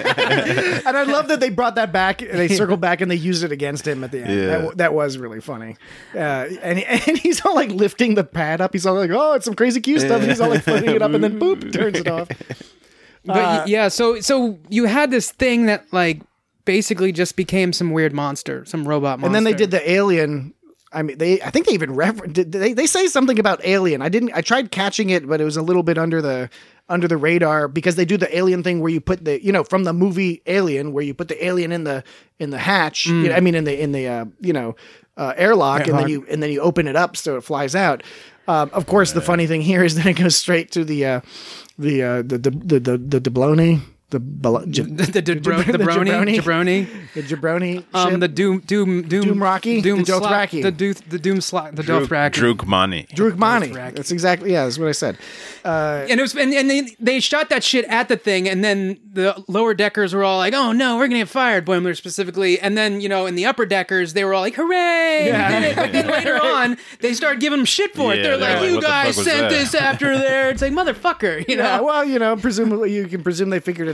and I love that they brought that back. They circled back and they used it against him at the end. Yeah. That, that was really funny. Uh, and he, and he's all like lifting the pad up. He's all like, "Oh, it's some crazy Q stuff." And he's all like floating it up, and then boop, turns it off. But y- yeah, so so you had this thing that like basically just became some weird monster, some robot monster. And then they did the alien. I mean, they. I think they even refer. Did they? They say something about alien. I didn't. I tried catching it, but it was a little bit under the under the radar because they do the alien thing where you put the you know from the movie Alien where you put the alien in the in the hatch. You know, I mean, in the in the uh, you know uh, airlock, and then you and then you open it up so it flies out. Um, of course, the funny thing here is that it goes straight to the uh, the, uh, the the the the the Doblone. The, bel- j- the, the, the, bro- the the brony, jabroni. jabroni, the jabroni, um, ship. the doom, doom, doom, Doomraki? doom, The Dothraki. Sla- the do, the doom, sla- the Druk, Dothraki. Drukmani. Drukmani. Dothraki. That's exactly yeah. That's what I said. Uh, And it was, and, and they, they shot that shit at the thing, and then the lower deckers were all like, "Oh no, we're gonna get fired," Boimler specifically. And then you know, in the upper deckers, they were all like, "Hooray!" Yeah. We did it. But then later on, they started giving them shit for it. Yeah, They're they're like, like, "You what the guys fuck was sent that?" this after there." It's like, motherfucker, you yeah. know. Well, you know, presumably you can presume they figured it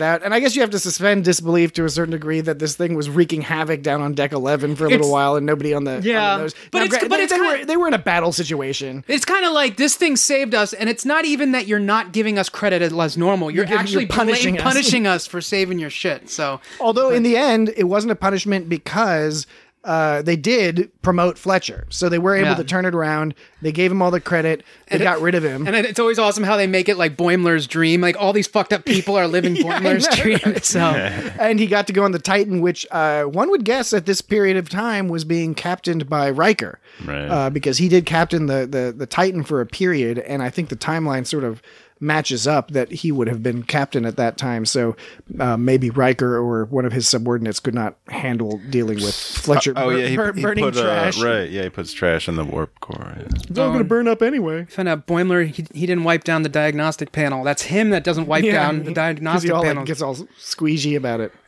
out. And I guess you have to suspend disbelief to a certain degree that this thing was wreaking havoc down on deck eleven for a little It's- while and nobody on the Yeah, on the nose. but Now, it's- gra- but they, it's they kinda- were they were in a battle situation. It's kind of like this thing saved us, and it's not even that you're not giving us credit as normal. You're, You're giving- actually you're punishing blame- us. punishing us for saving your shit. So, Although in the end, it wasn't a punishment because uh, they did promote Fletcher, so they were able Yeah. to turn it around. They gave him all the credit. They And it- got rid of him. and it's always awesome how they make it like Boimler's dream. Like all these fucked up people are living Yeah, I Boimler's know, dream. right? So, And he got to go on the Titan, which uh, one would guess at this period of time was being captained by Riker, Right. uh, because he did captain the, the the Titan for a period, and I think the timeline sort of matches up that he would have been captain at that time. So uh, maybe Riker or one of his subordinates could not handle dealing with Fletcher Oh bur- yeah, he, bur- he burning put, trash. Uh, right, yeah, he puts trash in the warp core. Yeah. It's all going to burn up anyway. found out Boimler he, he didn't wipe down the diagnostic panel. That's him that doesn't wipe down the 'cause he diagnostic all, like, panel. gets all squeegee about it.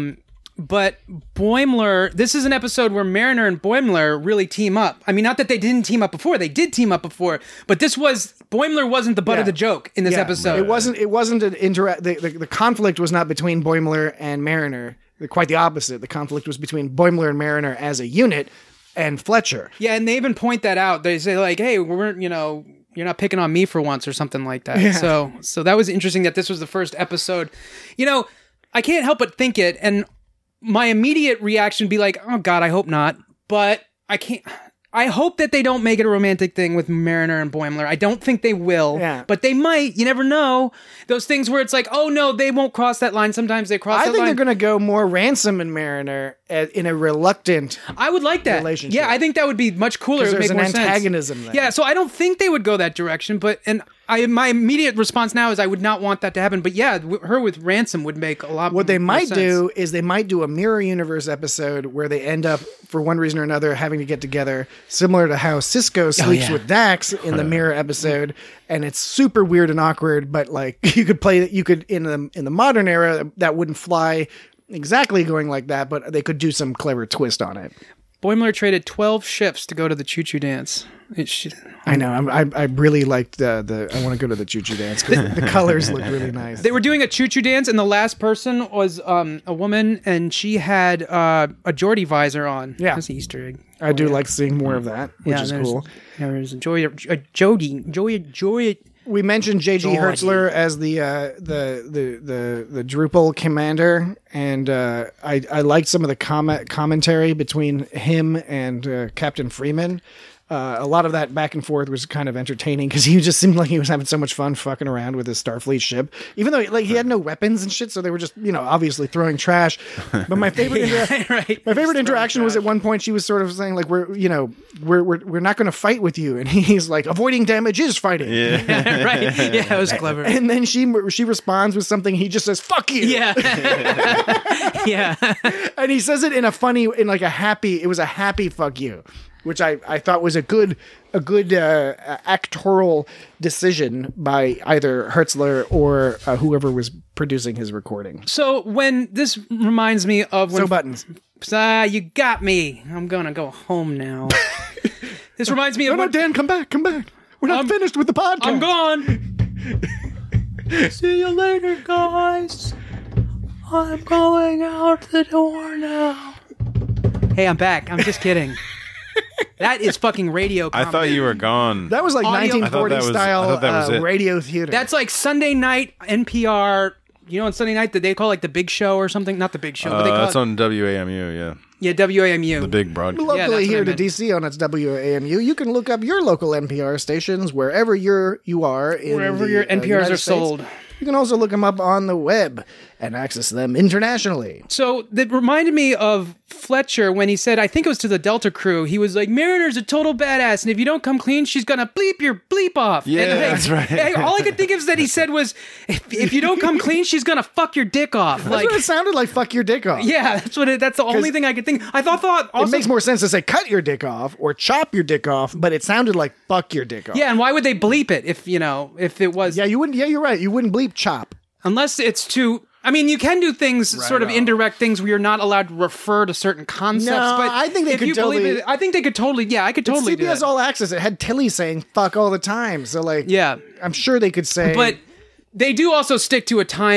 But Boimler, this is an episode where Mariner and Boimler really team up. I mean, not that they didn't team up before; they did team up before. But this was Boimler wasn't the butt Yeah. of the joke in this Yeah. episode. It wasn't. It wasn't an interact. The, the, the conflict was not between Boimler and Mariner. Quite the opposite. The conflict was between Boimler and Mariner as a unit, and Fletcher. Yeah, and they even point that out. They say like, "Hey, we're you know." You're not picking on me for once or something like that. Yeah. So so that was interesting that this was the first episode. You know, I can't help but think it, and my immediate reaction would be like, oh God, I hope not. But I can't I hope that they don't make it a romantic thing with Mariner and Boimler. I don't think they will. Yeah. But they might. You never know. Those things where it's like, oh no, they won't cross that line. Sometimes they cross I that think line. they're going to go more Ransom and Mariner at, in a reluctant. I would like that. relationship. Yeah, I think that would be much cooler. 'Cause It would there's make an more sense. antagonism there. Yeah, so I don't think they would go that direction. But and I, my immediate response now is I would not want that to happen. But yeah, w- her with Ransom would make a lot. What they more might sense. do is they might do a mirror universe episode where they end up, for one reason or another, having to get together, similar to how Cisco sleeps yeah. with Dax in the mirror episode, and it's super weird and awkward. But like you could play, you could in the in the modern era that wouldn't fly exactly going like that, but they could do some clever twist on it. Boimler traded twelve ships to go to the Choo Choo Dance. It should, I know. I'm, I I really liked the the. I want to go to the Choo Choo Dance because the, the colors look really nice. They were doing a choo choo dance, and the last person was um, a woman, and she had uh, a Geordie visor on. Yeah. That's an Easter egg. I do like seeing more of that, which yeah, is there's- cool. Yeah, there's a Joy, a Jody, Joy, Joy. We mentioned J G Georgie. Hertzler as the uh, the the the the Drupal commander, and uh, I I liked some of the comment commentary between him and uh, Captain Freeman. Uh, a lot of that back and forth was kind of entertaining because he just seemed like he was having so much fun fucking around with his Starfleet ship, even though like he had no weapons and shit. So they were just you know obviously throwing trash. But my favorite intera- right. my favorite interaction was at one point she was sort of saying like we're you know we're we're we're not going to fight with you, and he's like avoiding damage is fighting. Yeah. right. Yeah, it was clever. And then she she responds with something. He just says "fuck you." Yeah. yeah. And he says it in a funny, in like a happy. It was a happy "fuck you," which I, I thought was a good a good uh, actoral decision by either Hertzler or uh, whoever was producing his recording. So when this reminds me of when So buttons. Ah, you got me. I'm gonna go home now. This reminds me No, of no, when Dan, come back, come back. We're not I'm- finished with the podcast. I'm gone. See you later, guys. I'm going out the door now. Hey, I'm back. I'm just kidding. That is fucking radio I comedy. thought you were gone. That was like Audio- nineteen I thought forty that was- I style thought that was uh, it. radio theater. That's like Sunday night N P R. You know, on Sunday night that they call like the Big Show or something. Not the Big Show, but they Uh, call that's it, on W A M U, yeah. yeah W A M U. The big broadcast. Yeah, that's locally what here I to meant. D C on its W A M U. You can look up your local N P R stations wherever you're you are. In Wherever the, your uh, N P Rs United are States. sold. You can also look them up on the web and access them internationally. So that reminded me of Fletcher when he said, I think it was to the Delta crew, he was like, Mariner's a total badass, and if you don't come clean, she's gonna bleep your bleep off. Yeah, And, hey, that's right. hey, all I could think of is that he said was, if, if you don't come clean, she's gonna fuck your dick off. That's Like, what it sounded like. Fuck your dick off. yeah, that's what. It, that's the only thing I could think. I thought, thought also, It makes more sense to say cut your dick off or chop your dick off, but it sounded like fuck your dick off. yeah, and why would they bleep it if you know if it was? Yeah, you wouldn't. Yeah, you're right. You wouldn't bleep chop. Unless it's too. I mean, you can do things, sort of on. indirect things, where you're not allowed to refer to certain concepts. No, but I think they if could you believe totally- it, I think they could totally. Yeah, I could totally It's do C B S that. All Access. It had Tilly saying fuck all the time. So like, Yeah. I'm sure they could say. But they do also stick to a times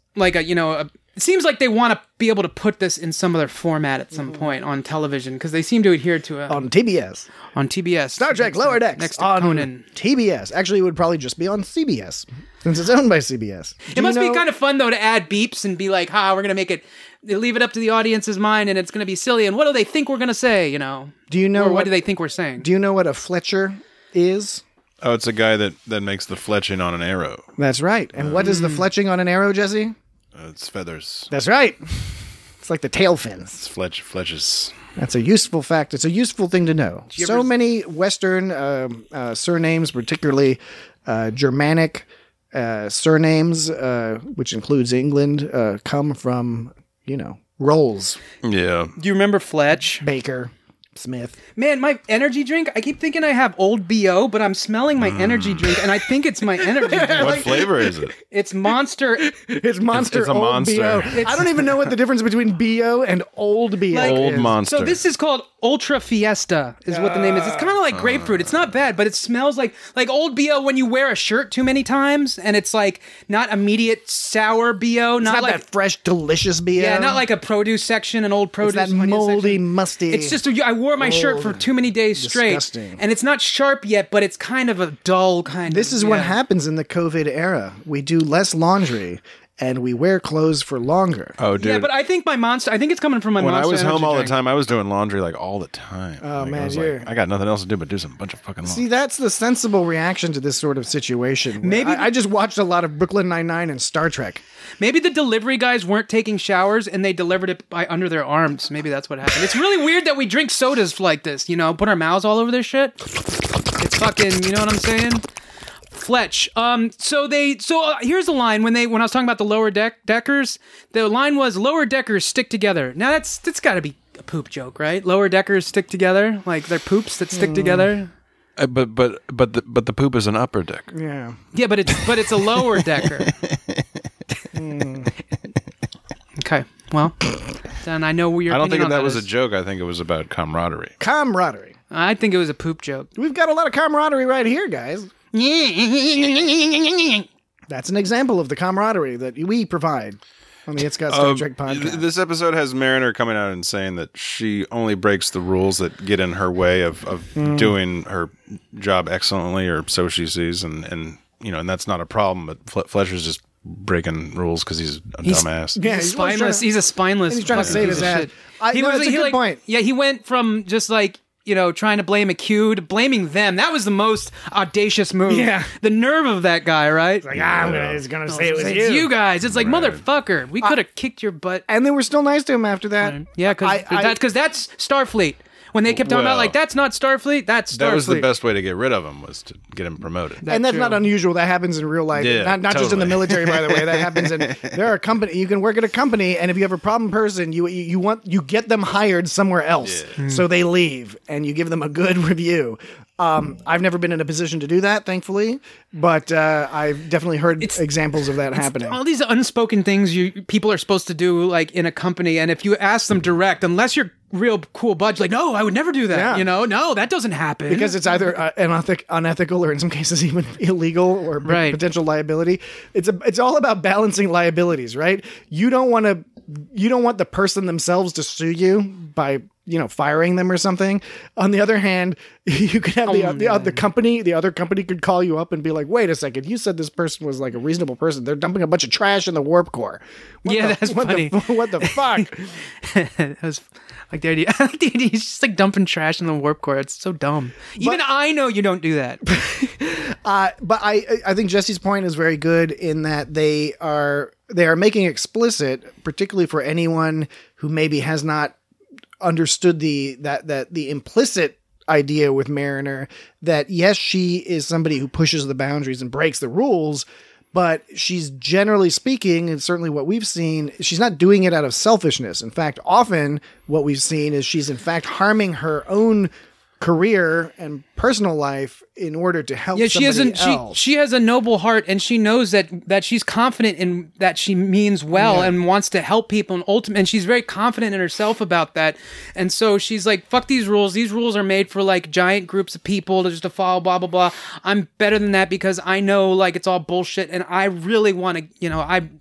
like a you know a, it seems like they want to be able to put this in some other format at some point on television because they seem to adhere to it On T B S. on T B S. Star Trek next Lower to- Decks next to on Conan. T B S. Actually, it would probably just be on C B S since it's owned by C B S. It must be kind of fun though to add beeps and be like, "Ha, we're gonna make it." They leave it up to the audience's mind, and it's gonna be silly. And what do they think we're gonna say? You know? Do you know Or what, what do they think we're saying? Do you know what a Fletcher is? Oh, it's a guy that, that makes the fletching on an arrow. That's right. And what is the fletching on an arrow, Jesse? Uh, it's feathers. That's right. It's like the tail fins. It's fletch fletches. That's a useful fact. It's a useful thing to know. you So ever- many Western um uh, surnames, particularly uh, Germanic uh, surnames, uh, which includes England, uh, come from, you know, Rolls, Yeah. Do you remember Fletch? Baker, Smith. Man, my energy drink. I keep thinking I have Old B O, but I'm smelling my energy drink, and I think it's my energy drink. What flavor is it? It's Monster. It's Monster it's a Old monster. B O. It's- I don't even know what the difference between B O and Old B O Like- Old is. monster. So this is called Ultra Fiesta, is what the name is. It's kind of like grapefruit. It's not bad, but it smells like like Old B O when you wear a shirt too many times, and it's like not immediate sour B O, It's not, not like that fresh, delicious B O. yeah, not like a produce section, an old It's produce. that onion moldy, section. musty. It's just I wore my shirt for too many days straight, Disgusting. and it's not sharp yet, but it's kind of a dull kind. This of, is what yeah. happens in the COVID era. We do less laundry and we wear clothes for longer. Oh, dude. Yeah, but I think my monster. I think it's coming from my when I Monster was home energy all drink. the time, I was doing laundry like all the time. Oh, Like, man, I was you're- like, I got nothing else to do but do some bunch of fucking laundry. See, that's the sensible reaction to this sort of situation. Maybe- I, I just watched a lot of Brooklyn Nine-Nine and Star Trek. Maybe the delivery guys weren't taking showers and they delivered it by under their arms. Maybe that's what happened. It's really weird that we drink sodas like this, you know, put our mouths all over this shit. It's fucking, you know what I'm saying? Fletch. Um. So they. So uh, here's the line when they when I was talking about the lower deck deckers. The line was lower deckers stick together. Now that's that's got to be a poop joke, right? Lower deckers stick together, like they're poops that stick together. Uh, but but but the, but the poop is an upper deck. Yeah. Yeah, but it's but it's a lower decker. Okay. Well, then I know your. I don't think opinion that on was a is. joke. I think it was about camaraderie. Camaraderie. I think it was a poop joke. We've got a lot of camaraderie right here, guys. That's an example of the camaraderie that we provide on the It's Got Star Um, Trek podcast. th- This episode has Mariner coming out and saying that she only breaks the rules that get in her way of, of Mm. doing her job excellently, or so she sees, and, and you know, and that's not a problem. But Fle- Fletcher's just breaking rules because he's a He's- dumbass. Yeah, He's he's always spineless. trying to- he's a spineless. he's trying to fucking save piece his of ass. shit. I- no, that's a he good point. Yeah, he went from just like you know trying to blame a Q to blaming them. That was the most audacious move. Yeah. the nerve of that guy, right? like, ah, I'm gonna, he's gonna say it was It's you. you guys. It's like motherfucker. We could have kicked your butt. And they were still nice to him after that. Yeah, because I- I- that's because that's Starfleet. When they kept talking about Well, like that's not Starfleet, that's Starfleet. That was the best way to get rid of him, was to get him promoted. and that's true. not unusual. That happens in real life. Yeah, not not just in the totally. military, by the way. That happens in there are company. You can work at a company, and if you have a problem person, you you, you want you get them hired somewhere else, so they leave, and you give them a good review. Um, I've never been in a position to do that, thankfully, but uh, I've definitely heard It's- examples of that happening. all these unspoken things you people are supposed to do like in a company, and if you ask them direct, unless you're real cool budge, like no, I would never do that. Yeah. You know, no, that doesn't happen Because it's either uh, unethic, unethical or in some cases even illegal or p- Right. potential liability. It's a, it's all about balancing liabilities, right? You don't want to you don't want the person themselves to sue you by you know firing them or something. On the other hand, you could have the Oh, the, uh, the company the other company could call you up and be like, wait a second, you said this person was like a reasonable person. They're dumping a bunch of trash in the warp core. What Yeah, the- that's what funny. The, what the fuck? It was like the idea. I like the idea. He's just like dumping trash in the warp core. It's so dumb. Even I know you don't do that. Uh, but I I think Jesse's point is very good in that they are they are making explicit, particularly for anyone who maybe has not understood the that that the implicit idea with Mariner, that yes, she is somebody who pushes the boundaries and breaks the rules, but she's generally speaking, and certainly what we've seen, she's not doing it out of selfishness. In fact, often what we've seen is she's in fact harming her own career and personal life in order to help Yeah, she has somebody a she, else. she has a noble heart, and she knows that that she's confident in that she means well Yeah. and wants to help people, and ultimate, and she's very confident in herself about that. And so she's like, "Fuck these rules. These rules are made for like giant groups of people to just to follow." Blah blah blah. I'm better than that because I know like it's all bullshit, and I really want to, you know, I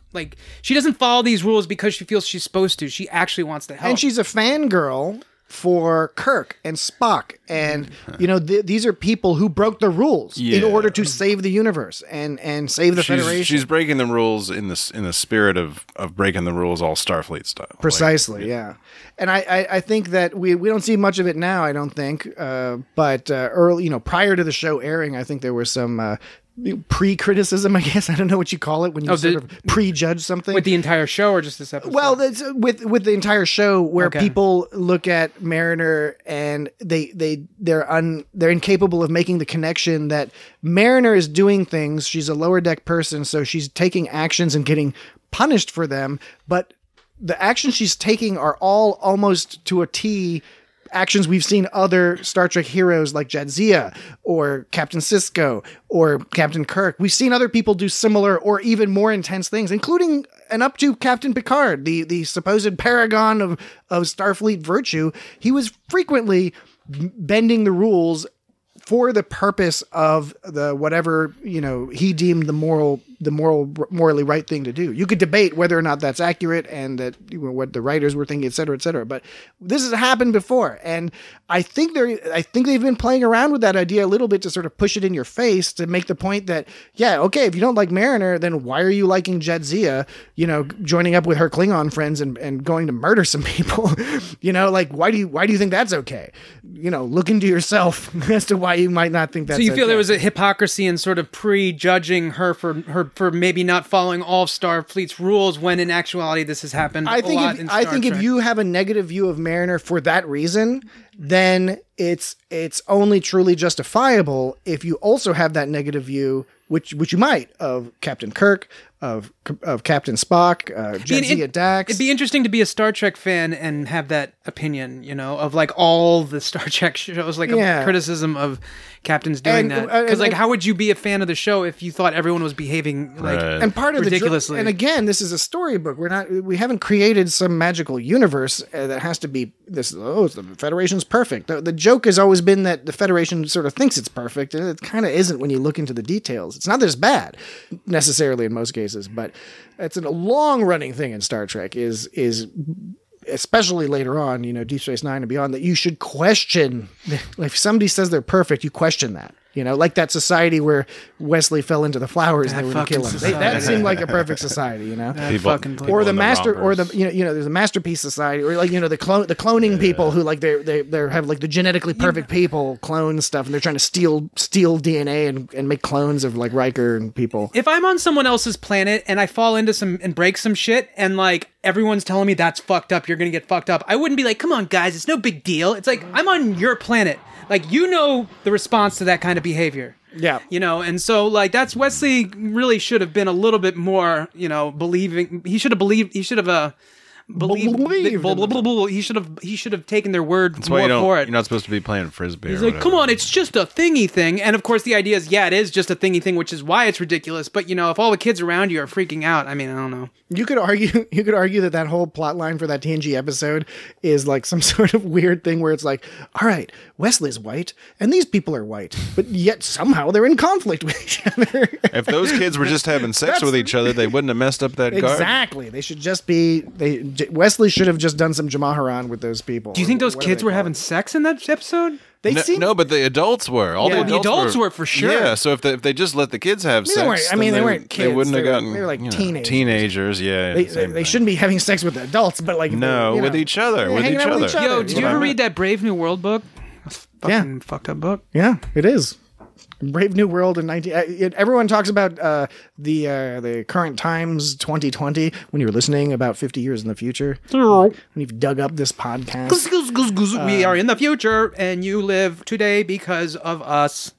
like she doesn't follow these rules because she feels she's supposed to. She actually wants to help. And she's a fangirl for Kirk and Spock, and you know th- these are people who broke the rules Yeah. in order to save the universe and and save the she's, Federation. she's breaking the rules in the in the spirit of, of breaking the rules all Starfleet style. Like, Precisely, yeah. And I, I, I think that we, we don't see much of it now, I don't think. Uh, but uh, early, you know, prior to the show airing, I think there was some uh, pre-criticism, I guess. I don't know what you call it when you Oh, sort the- of prejudge something. with the entire show or just this episode? Well, that's with with the entire show where Okay. people look at Mariner and they they they're un they're incapable of making the connection that Mariner is doing things. She's a lower deck person, so she's taking actions and getting punished for them. But the actions she's taking are all almost to a T actions we've seen other Star Trek heroes like Jadzia or Captain Sisko or Captain Kirk. We've seen other people do similar or even more intense things, including and up to Captain Picard, the, the supposed paragon of, of Starfleet virtue. He was frequently bending the rules for the purpose of the whatever, you know, he deemed the moral the moral morally right thing to do. You could debate whether or not that's accurate and that, you know, what the writers were thinking, et cetera, et cetera. But this has happened before, and I think they're I think they've been playing around with that idea a little bit to sort of push it in your face to make the point that, yeah, okay, if you don't like Mariner, then why are you liking Jadzia? You know, joining up with her Klingon friends and, and going to murder some people. You know, like why do you why do you think that's okay? You know, look into yourself as to why you might not think that's so you feel okay. there was a hypocrisy in sort of prejudging her for her for maybe not following all of Starfleet's rules when in actuality this has happened I a think lot if, in I Star think if Trek. you have a negative view of Mariner for that reason, then it's it's only truly justifiable if you also have that negative view, which which you might, of Captain Kirk, of of Captain Spock, uh, Be an- Jadzia it- Dax. It'd be interesting to be a Star Trek fan and have that opinion, you know, of like all the Star Trek shows, like Yeah. a criticism of captains doing And, that. uh, Because like, and- how would you be a fan of the show if you thought everyone was behaving like Right. and part of ridiculously? the dr- and again, this is a storybook. We're not we haven't created some magical universe uh, that has to be this. Oh, the Federation's perfect. The, the joke has always been that the Federation sort of thinks it's perfect, and it kind of isn't when you look into the details. It's not that it's bad necessarily in most cases, but it's a long running thing in Star Trek. Is is especially later on, you know, Deep Space Nine and beyond, that you should question. Like if somebody says they're perfect, you question that. You know, like that society where Wesley fell into the flowers and they were going to kill him. They, that society. seemed like a perfect society, you know. That People- fucking place. Or the in the master, or the rompers. you know, you know, there's a masterpiece society, or like you know, the clone, the cloning people who like they they they have like the genetically perfect people clone stuff, and they're trying to steal steal D N A and, and make clones of like Riker and people. If I'm on someone else's planet and I fall into some and break some shit and like everyone's telling me that's fucked up, you're gonna get fucked up, I wouldn't be like, come on guys, it's no big deal. It's like, I'm on your planet. Like, you know the response to that kind of behavior. Yeah. You know, and so like that's Wesley really should have been a little bit more, you know, believing. He should have believed. He should have uh, believed. Believed blah, in blah, them. blah, blah. He should have. He should have taken their word That's why more you don't, for it. you're not supposed to be playing frisbee. He's or like, whatever. come on, it's just a thingy thing. And of course, the idea is, yeah, it is just a thingy thing, which is why it's ridiculous. But you know, if all the kids around you are freaking out, I mean, I don't know. You could argue you could argue that that whole plot line for that T N G episode is like some sort of weird thing where it's like, all right, Wesley's white and these people are white, but yet somehow they're in conflict with each other. If those kids were just having sex That's- with each other, they wouldn't have messed up that guard. Exactly. They should just be they J- Wesley should have just done some Jamaharan with those people. Do you think those What do kids they were call having it? sex in that episode? They No, seem no, but the adults were. All Yeah. the The adults, adults were for sure. Yeah, so if they, if they just let the kids have I mean, sex, they weren't- I then mean, they they, weren't They kids. wouldn't They have were- gotten. they were like you know, teenagers. Teenagers, yeah. they, same they, they thing. shouldn't be having sex with adults, but like No, they, you with know, each other, yeah, with hanging each out with other. each Yo, other, did you you ever know? read that Brave New World book? That's Yeah. fucking fucked up book. Yeah, it is. Brave New World in nineteen. Uh, it- everyone talks about uh, the uh, the current times twenty twenty when you're listening about fifty years in the future. When you've dug up this podcast. Goose, goose, goose, goose. we are in the future, and you live today because of us.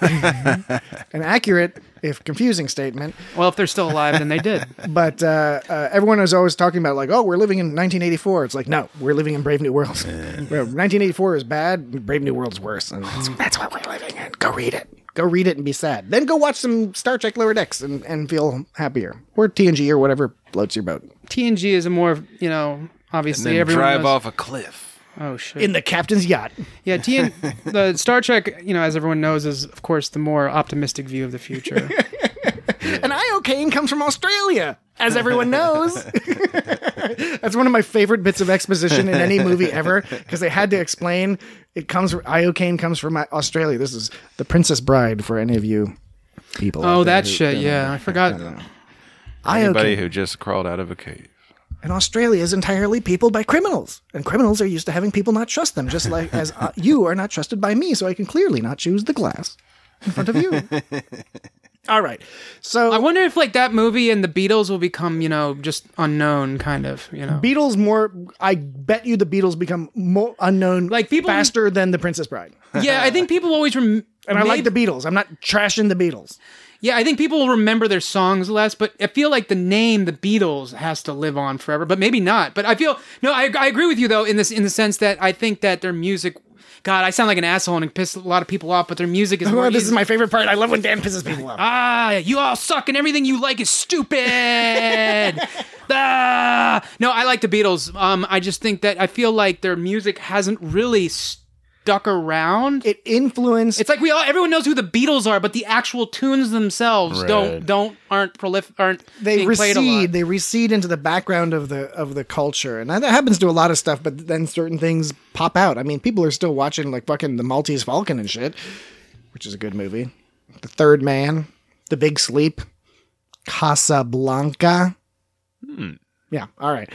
An accurate, if confusing, statement. Well, if they're still alive, then they did. But uh, uh, everyone is always talking about like, oh, we're living in nineteen eighty-four. It's like, no, we're living in Brave New World. Well, nineteen eighty-four is bad. Brave New World's worse, and that's, that's what we're living in. Go read it. Go read it and be sad. Then go watch some Star Trek Lower Decks and, and feel happier, or T N G or whatever floats your boat. T N G is a more, you know, And obviously then everyone drive knows- off a cliff. Oh shit! In the captain's yacht. Yeah, T N the Star Trek, you know, as everyone knows, is of course the more optimistic view of the future. An iocane comes from Australia. as everyone knows. That's one of my favorite bits of exposition in any movie ever, because they had to explain it comes from, iocane comes from Australia. This is The Princess Bride for any of you people. Oh, out there that who shit. don't Yeah, know. I forgot. I don't know. Anybody Iocane. who just crawled out of a cave. And Australia is entirely peopled by criminals. And criminals are used to having people not trust them, just like as uh, you are not trusted by me, so I can clearly not choose the glass in front of you. All right. So I wonder if like that movie and the Beatles will become, you know, just unknown kind of, you know. Beatles more, I bet you the Beatles become more unknown Like, people- faster than The Princess Bride. Yeah, I think people always rem- And I like maybe- the Beatles. I'm not trashing the Beatles. Yeah, I think people will remember their songs less, but I feel like the name, the Beatles, has to live on forever. But maybe not. But I feel no, I, I agree with you though in this in the sense that I think that their music. God, I sound like an asshole and piss a lot of people off, but their music is. Oh, more this is easy- my favorite part. I love when Dan pisses people off. Ah, you all suck and everything you like is stupid. ah. No, I like the Beatles. Um, I just think that I feel like their music hasn't really stuck around. It influenced. It's like we all everyone knows who the Beatles are, but the actual tunes themselves Right. don't don't aren't prolif aren't they being played a lot. recede. They recede into the background of the of the culture, and that happens to a lot of stuff. But then certain things pop out. I mean, people are still watching like fucking The Maltese Falcon and shit, which is a good movie. The Third Man, The Big Sleep, Casablanca. Hmm. Yeah. All right.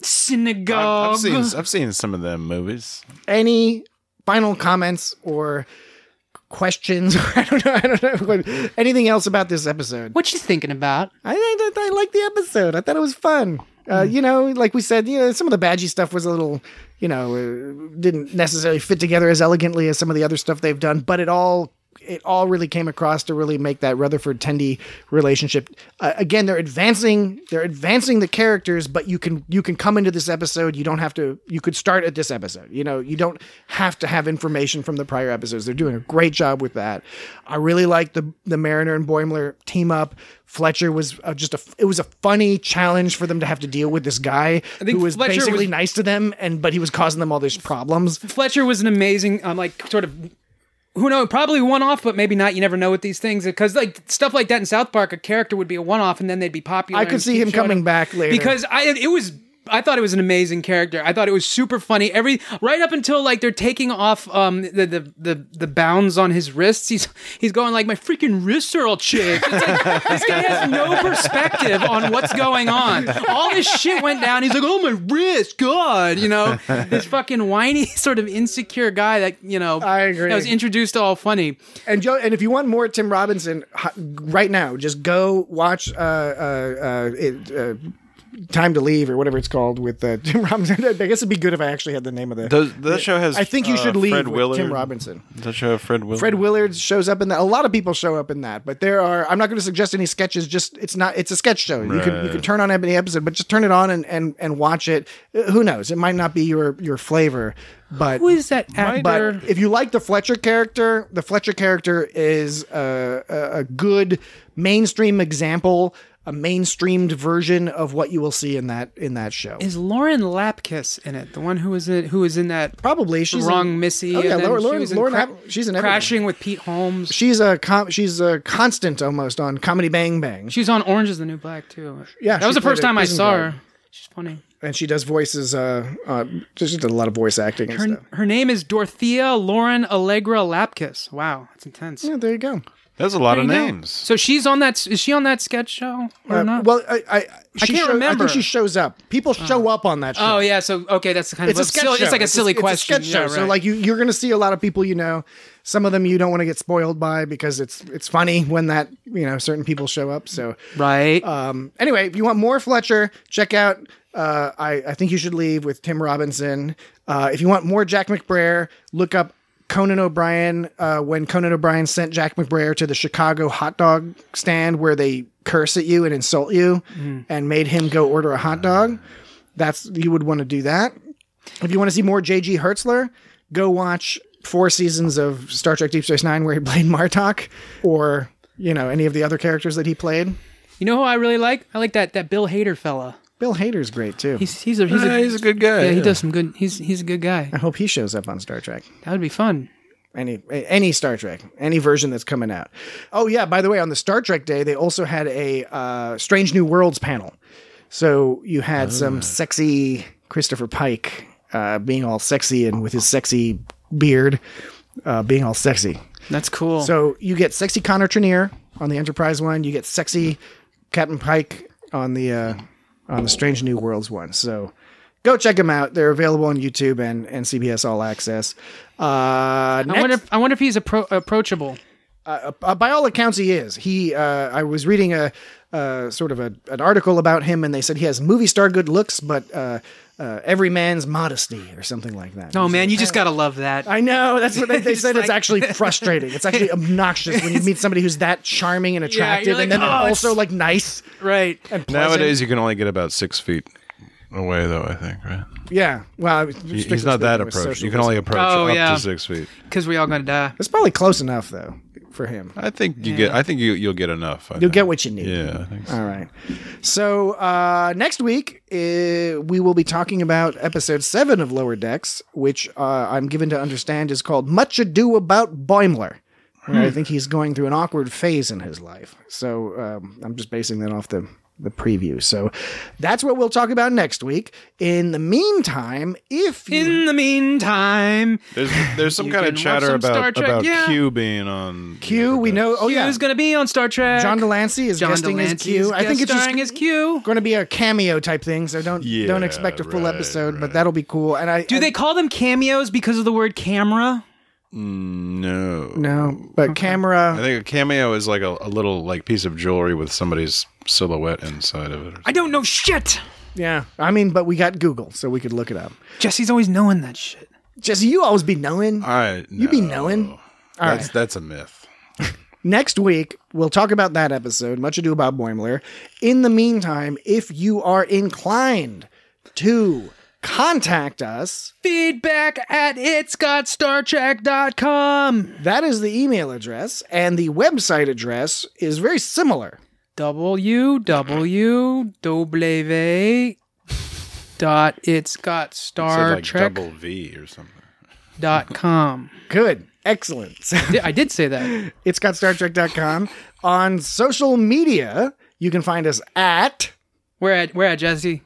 Synagogue. I've seen I've seen some of them movies. Any final comments or questions? I don't know. I don't know. What- Anything else about this episode? What you thinking about? I I, I like the episode. I thought it was fun. Uh, you know, like we said, you know, some of the Badgie stuff was a little, you know, uh, didn't necessarily fit together as elegantly as some of the other stuff they've done, but it all it all really came across to really make that Rutherford Tendy relationship. Uh, again, they're advancing they're advancing the characters, but you can you can come into this episode. You don't have to. You could start at this episode. You know, you don't have to have information from the prior episodes. They're doing a great job with that. I really like the the Mariner and Boimler team up. Fletcher was uh, just a. It was a funny challenge for them to have to deal with this guy think who was Fletcher basically was- nice to them, and but he was causing them all these problems. Fletcher was an amazing, um, like sort of. Who knows? Probably one off, but maybe not. You never know with these things because, like stuff like that in South Park, a character would be a one off, and then they'd be popular. I could and see keep him showing coming up. back later because I it was. I thought it was an amazing character. I thought it was super funny. Every right up until like they're taking off um the the the, the bounds on his wrists. He's he's going like my freaking wrists are all chafed. It's like, this guy has no perspective on what's going on. All this shit went down. He's like, oh my wrist, God, you know, this fucking whiny sort of insecure guy that you know. I agree. That was introduced to all funny. And Joe, and if you want more Tim Robinson h- right now, just go watch uh, uh, uh, it, uh, Time to Leave or whatever it's called with uh, Tim Robinson. I guess it'd be good if I actually had the name of the. Does that show has? I think you uh, should leave Fred with Willard? Tim Robinson. Does that show have Fred Willard? Fred Willard shows up in that. A lot of people show up in that, but there are. I'm not going to suggest any sketches. Just it's not. It's a sketch show. You can you can Right. turn on any episode, but just turn it on and and, and watch it. Uh, Who knows? It might not be your your flavor, but Who is that actor? but if you like the Fletcher character, the Fletcher character is a, a, a good mainstream example, a mainstreamed version of what you will see in that in that show. Is Lauren Lapkus in it? The one who was in who was in that Probably she's wrong in, Missy. Oh yeah, and then Lauren, she Lauren, was in Lauren Cra- Hap- she's in everything. Crashing with Pete Holmes. She's a com- she's a constant almost on Comedy Bang Bang. She's on Orange Is the New Black too. Yeah, that was she the first played a time I prison saw guard. her. She's funny. And she does voices. Uh, uh, she did a lot of voice acting and Her stuff. her name is Dorothea Lauren Allegra Lapkus. Wow, that's intense. Yeah, there you go. That's a lot There of you go. names. So she's on that. Is she on that sketch show or Uh, not? well, I, I, she can't show- I remember. think she shows up. People show up on that show. oh yeah. So okay, that's kind It's of a sketch silly, show. It's like a silly it's question. It's a sketch show. Yeah, So right. like you, you're going to see a lot of people you know. Some of them you don't want to get spoiled by because it's it's funny when that you know certain people show up. So right. um, anyway, if you want more Fletcher, check out. Uh, I I think you should leave with Tim Robinson. Uh, if you want more Jack McBrayer, look up Conan O'Brien. Uh, when Conan O'Brien sent Jack McBrayer to the Chicago hot dog stand where they curse at you and insult you, and made him go order a hot dog. That's you would want to do that. If you want to see more J G Hertzler, go watch four seasons of Star Trek Deep Space Nine where he played Martok, or you know any of the other characters that he played. You know who I really like? I like that that Bill Hader fella. Bill Hader's great too. He's he's a he's, Uh, a, he's a good guy. yeah, he yeah. does some good. He's he's a good guy. I hope he shows up on Star Trek. That would be fun. Any any Star Trek, any version that's coming out. Oh yeah, by the way, on the Star Trek Day, they also had a uh, Strange New Worlds panel. So you had oh. some sexy Christopher Pike uh, being all sexy and with his sexy beard uh, being all sexy. That's cool. So you get sexy Connor Trinneer on the Enterprise one. You get sexy Captain Pike on the uh, on the Strange New Worlds one. So go check them out. They're available on YouTube and, and C B S All Access. Uh, I wonder. If, I wonder if he's appro- approachable. Uh, uh, by all accounts, he is. He. Uh, I was reading a uh, sort of a, an article about him, and they said he has movie star good looks, but uh, uh, every man's modesty, or something like that. Oh He's man, like, you just gotta love that. I know. That's what they, they said. like... It's actually frustrating. It's actually obnoxious when you meet somebody who's that charming and attractive, yeah, like, and then oh, they're also it's... like nice, right? And pleasant. Nowadays, you can only get about six feet away, though. I think, right? Yeah. Well, he, he's not that approach. You can only approach oh, up yeah. to six feet because we all gonna die. It's probably close enough, though, for him. I think you yeah. get. I think you you'll get enough. I You'll think. get what you need. Yeah. I think so. All right. So uh, next week uh, we will be talking about episode seven of Lower Decks, which uh, I'm given to understand is called "Much Ado About Boimler." Where I think he's going through an awkward phase in his life. So um, I'm just basing that off the. the preview. So that's what we'll talk about next week. In the meantime, if you... In the meantime... There's there's some kind of chatter about, about yeah. Q being on... Q, we know... Oh, Q yeah. is going to be on Star Trek. John Delancey is John guesting Delancey as Q. I think it's just as Q. going to be a cameo type thing, so don't yeah, don't expect a full right, episode, right. but that'll be cool. And I Do and, they call them cameos because of the word camera? Mm, no. No, but I camera... think a cameo is like a, a little like piece of jewelry with somebody's silhouette inside of it. Or I don't know shit. Yeah, I mean, but we got Google, so we could look it up. Jesse's always knowing that shit. Jesse, you always be knowing. I You be knowing. All that's right. that's a myth. Next week, we'll talk about that episode, Much Ado About Boimler. In the meantime, if you are inclined to contact us, feedback at it's got star trek dot com. That is the email address, and the website address is very similar. w w w dot it's got star like trek double V or something. dot com. Good. Excellent. I did say that. it's got star trek dot com. On social media, you can find us at... Where at, where at Jesse?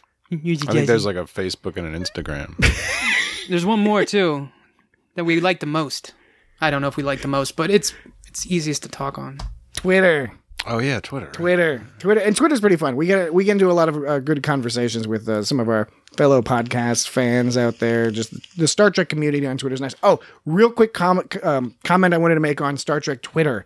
I think there's like a Facebook and an Instagram. There's one more too that we like the most. I don't know if we like the most, but it's it's easiest to talk on. Twitter. Oh yeah, Twitter. Right? Twitter. Twitter. And Twitter's pretty fun. We get we get into a lot of uh, good conversations with uh, some of our fellow podcast fans out there. Just the Star Trek community on Twitter is nice. Oh, real quick comment um, comment I wanted to make on Star Trek Twitter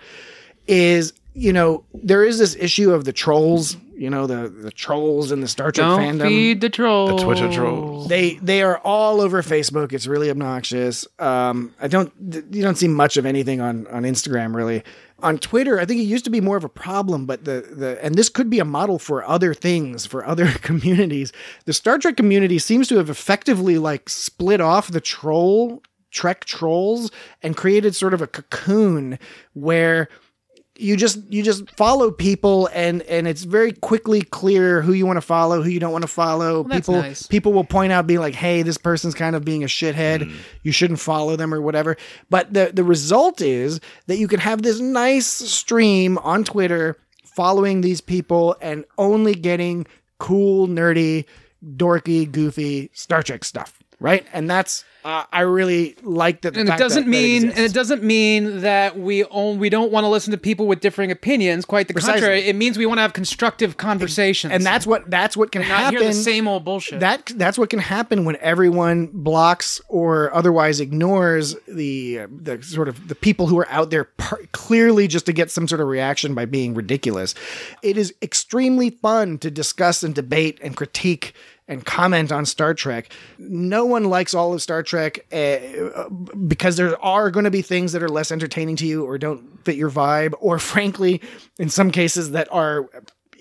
is, you know, there is this issue of the trolls. You know, the, the trolls in the Star Trek Don't fandom. feed the trolls. The Twitter trolls. They they are all over Facebook. It's really obnoxious. Um, I don't you don't see much of anything on, on Instagram really. On Twitter, I think it used to be more of a problem, but the the and this could be a model for other things, for other communities. The Star Trek community seems to have effectively like split off the troll Trek trolls and created sort of a cocoon where you just you just follow people and and it's very quickly clear who you want to follow, who you don't want to follow. Well, that's people nice. people will point out, be like, hey, this person's kind of being a shithead. Mm. You shouldn't follow them or whatever. But the the result is that you can have this nice stream on Twitter following these people and only getting cool, nerdy, dorky, goofy Star Trek stuff. Right. And that's uh, I really like that. And it doesn't that, mean that and it doesn't mean that we own, we don't want to listen to people with differing opinions. Quite the Precisely. contrary. It means we want to have constructive conversations. And that's what that's what can not happen. hear the same old bullshit. That that's what can happen when everyone blocks or otherwise ignores the uh, the sort of the people who are out there par- clearly just to get some sort of reaction by being ridiculous. It is extremely fun to discuss and debate and critique and comment on Star Trek. No one likes all of Star Trek uh, because there are going to be things that are less entertaining to you or don't fit your vibe, or frankly, in some cases that are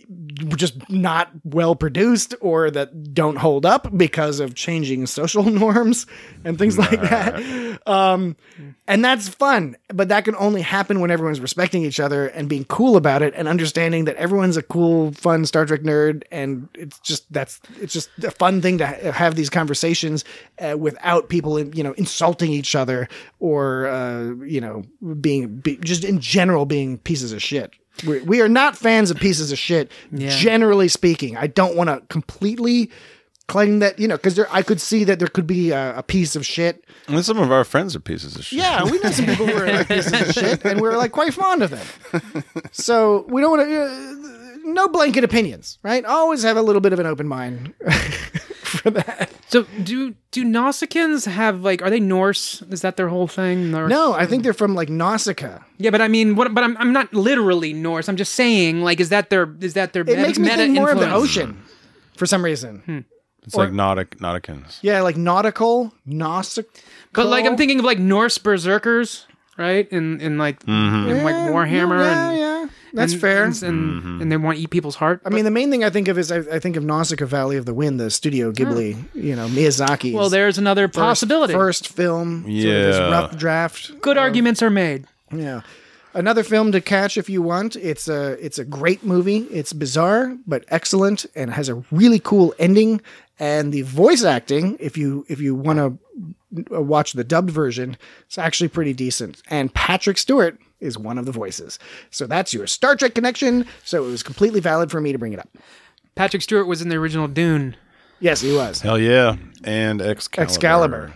just not well produced or that don't hold up because of changing social norms and things like that. Um, and that's fun, but that can only happen when everyone's respecting each other and being cool about it and understanding that everyone's a cool, fun Star Trek nerd. And it's just, that's, it's just a fun thing to ha- have these conversations uh, without people, you know, insulting each other or, uh, you know, being, be, just in general being pieces of shit. We're, we are not fans of pieces of shit, Yeah. generally speaking. I don't want to completely claim that, you know, because I could see that there could be a, a piece of shit. And some of our friends are pieces of shit. Yeah, we know some people who are like pieces of shit, and we're like quite fond of them. So we don't want to, uh, no blanket opinions, right? Always have a little bit of an open mind for that. So do do Nausicaans have like are they Norse? Is that their whole thing? Norse? No, I think they're from like Nausicaa. Yeah, but I mean, what? But I'm I'm not literally Norse. I'm just saying, like, is that their is that their It meta, makes me meta think more of the influence? ocean for some reason. Hmm. It's like Nautic, Nauticans. Yeah, like nautical, nautical. But like I'm thinking of like Norse berserkers, right? In in like Mm-hmm. in like Warhammer Yeah, and yeah, that's and, fair. And, and, Mm-hmm. and they want to eat people's heart. I mean, the main thing I think of is I, I think of Nausicaa Valley of the Wind, the Studio Ghibli, you know, Miyazaki's. well, there's another first, possibility. First film, sort of this Yeah. rough draft. Good arguments are made. Yeah. Another film to catch if you want. It's a it's a great movie. It's bizarre but excellent and has a really cool ending. And the voice acting, if you if you want to watch the dubbed version, it's actually pretty decent. And Patrick Stewart is one of the voices. So that's your Star Trek connection. So it was completely valid for me to bring it up. Patrick Stewart was in the original Dune. Yes, he was. Hell yeah. And Excalibur. Excalibur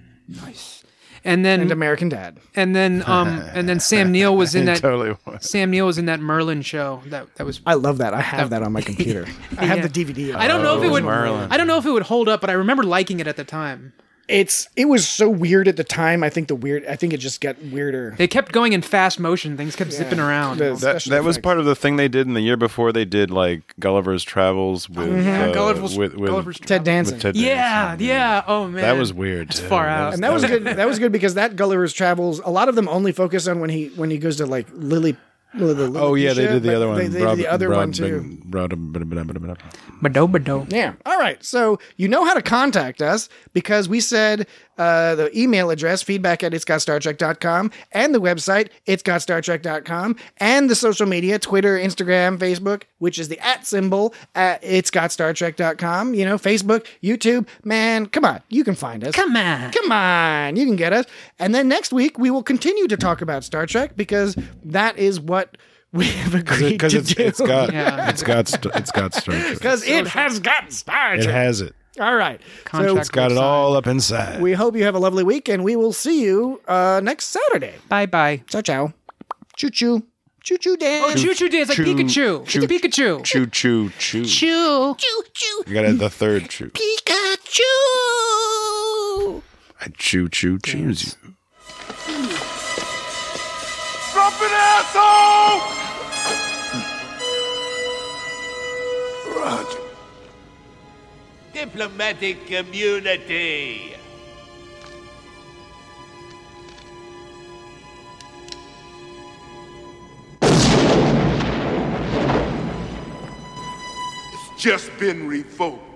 And then and American Dad. and then um and then Sam Neill was in It that totally was. Sam Neill was in that Merlin show. That that was I love that. I have that on my computer. I have Yeah. the D V D. Of I don't know if it would Merlin. I don't know if it would hold up, but I remember liking it at the time. It's it was so weird at the time. I think the weird. I think it just got weirder. They kept going in fast motion. Things kept zipping around. The That, special that was effects. part of the thing they did in the year before. They did like Gulliver's Travels with, Yeah, uh, Gulliver's, with, with Gulliver's Ted Danson. with Ted Yeah, Danson. yeah. Oh man, That was weird. It's too. far out. And that was good. That was good because that Gulliver's Travels. A lot of them only focus on when he when he goes to like Lily. Lily the Oh yeah, they Lilliputian, did the but other one. They, they did the other one too. Bado Bado. Yeah. All right. So you know how to contact us because we said uh, the email address, feedback at it's got star trek dot com, and the website, it's got star trek dot com, and the social media, Twitter, Instagram, Facebook, which is the at symbol at it's got star trek dot com. You know, Facebook, YouTube. Man, come on. You can find us. Come on. Come on. You can get us. And then next week, we will continue to talk about Star Trek because that is what we have agreed Because to it's, do. it's got Yeah. it's got st- it's got Star Trek. Because it has got Star It Trek. has it. All right. Contract So It's got it all up inside. we hope you have a lovely week, and we will see you uh, next Saturday. Bye bye. Ciao, ciao. Choo choo. Choo choo Dan. Oh, choo choo dance like Choo- Pikachu. choo- it's Pikachu. Choo choo choo. Choo. Choo choo. You got to the third choo. Pikachu. I choo choo choose you. Drop it, asshole! Roger. Diplomatic community. It's just been revoked.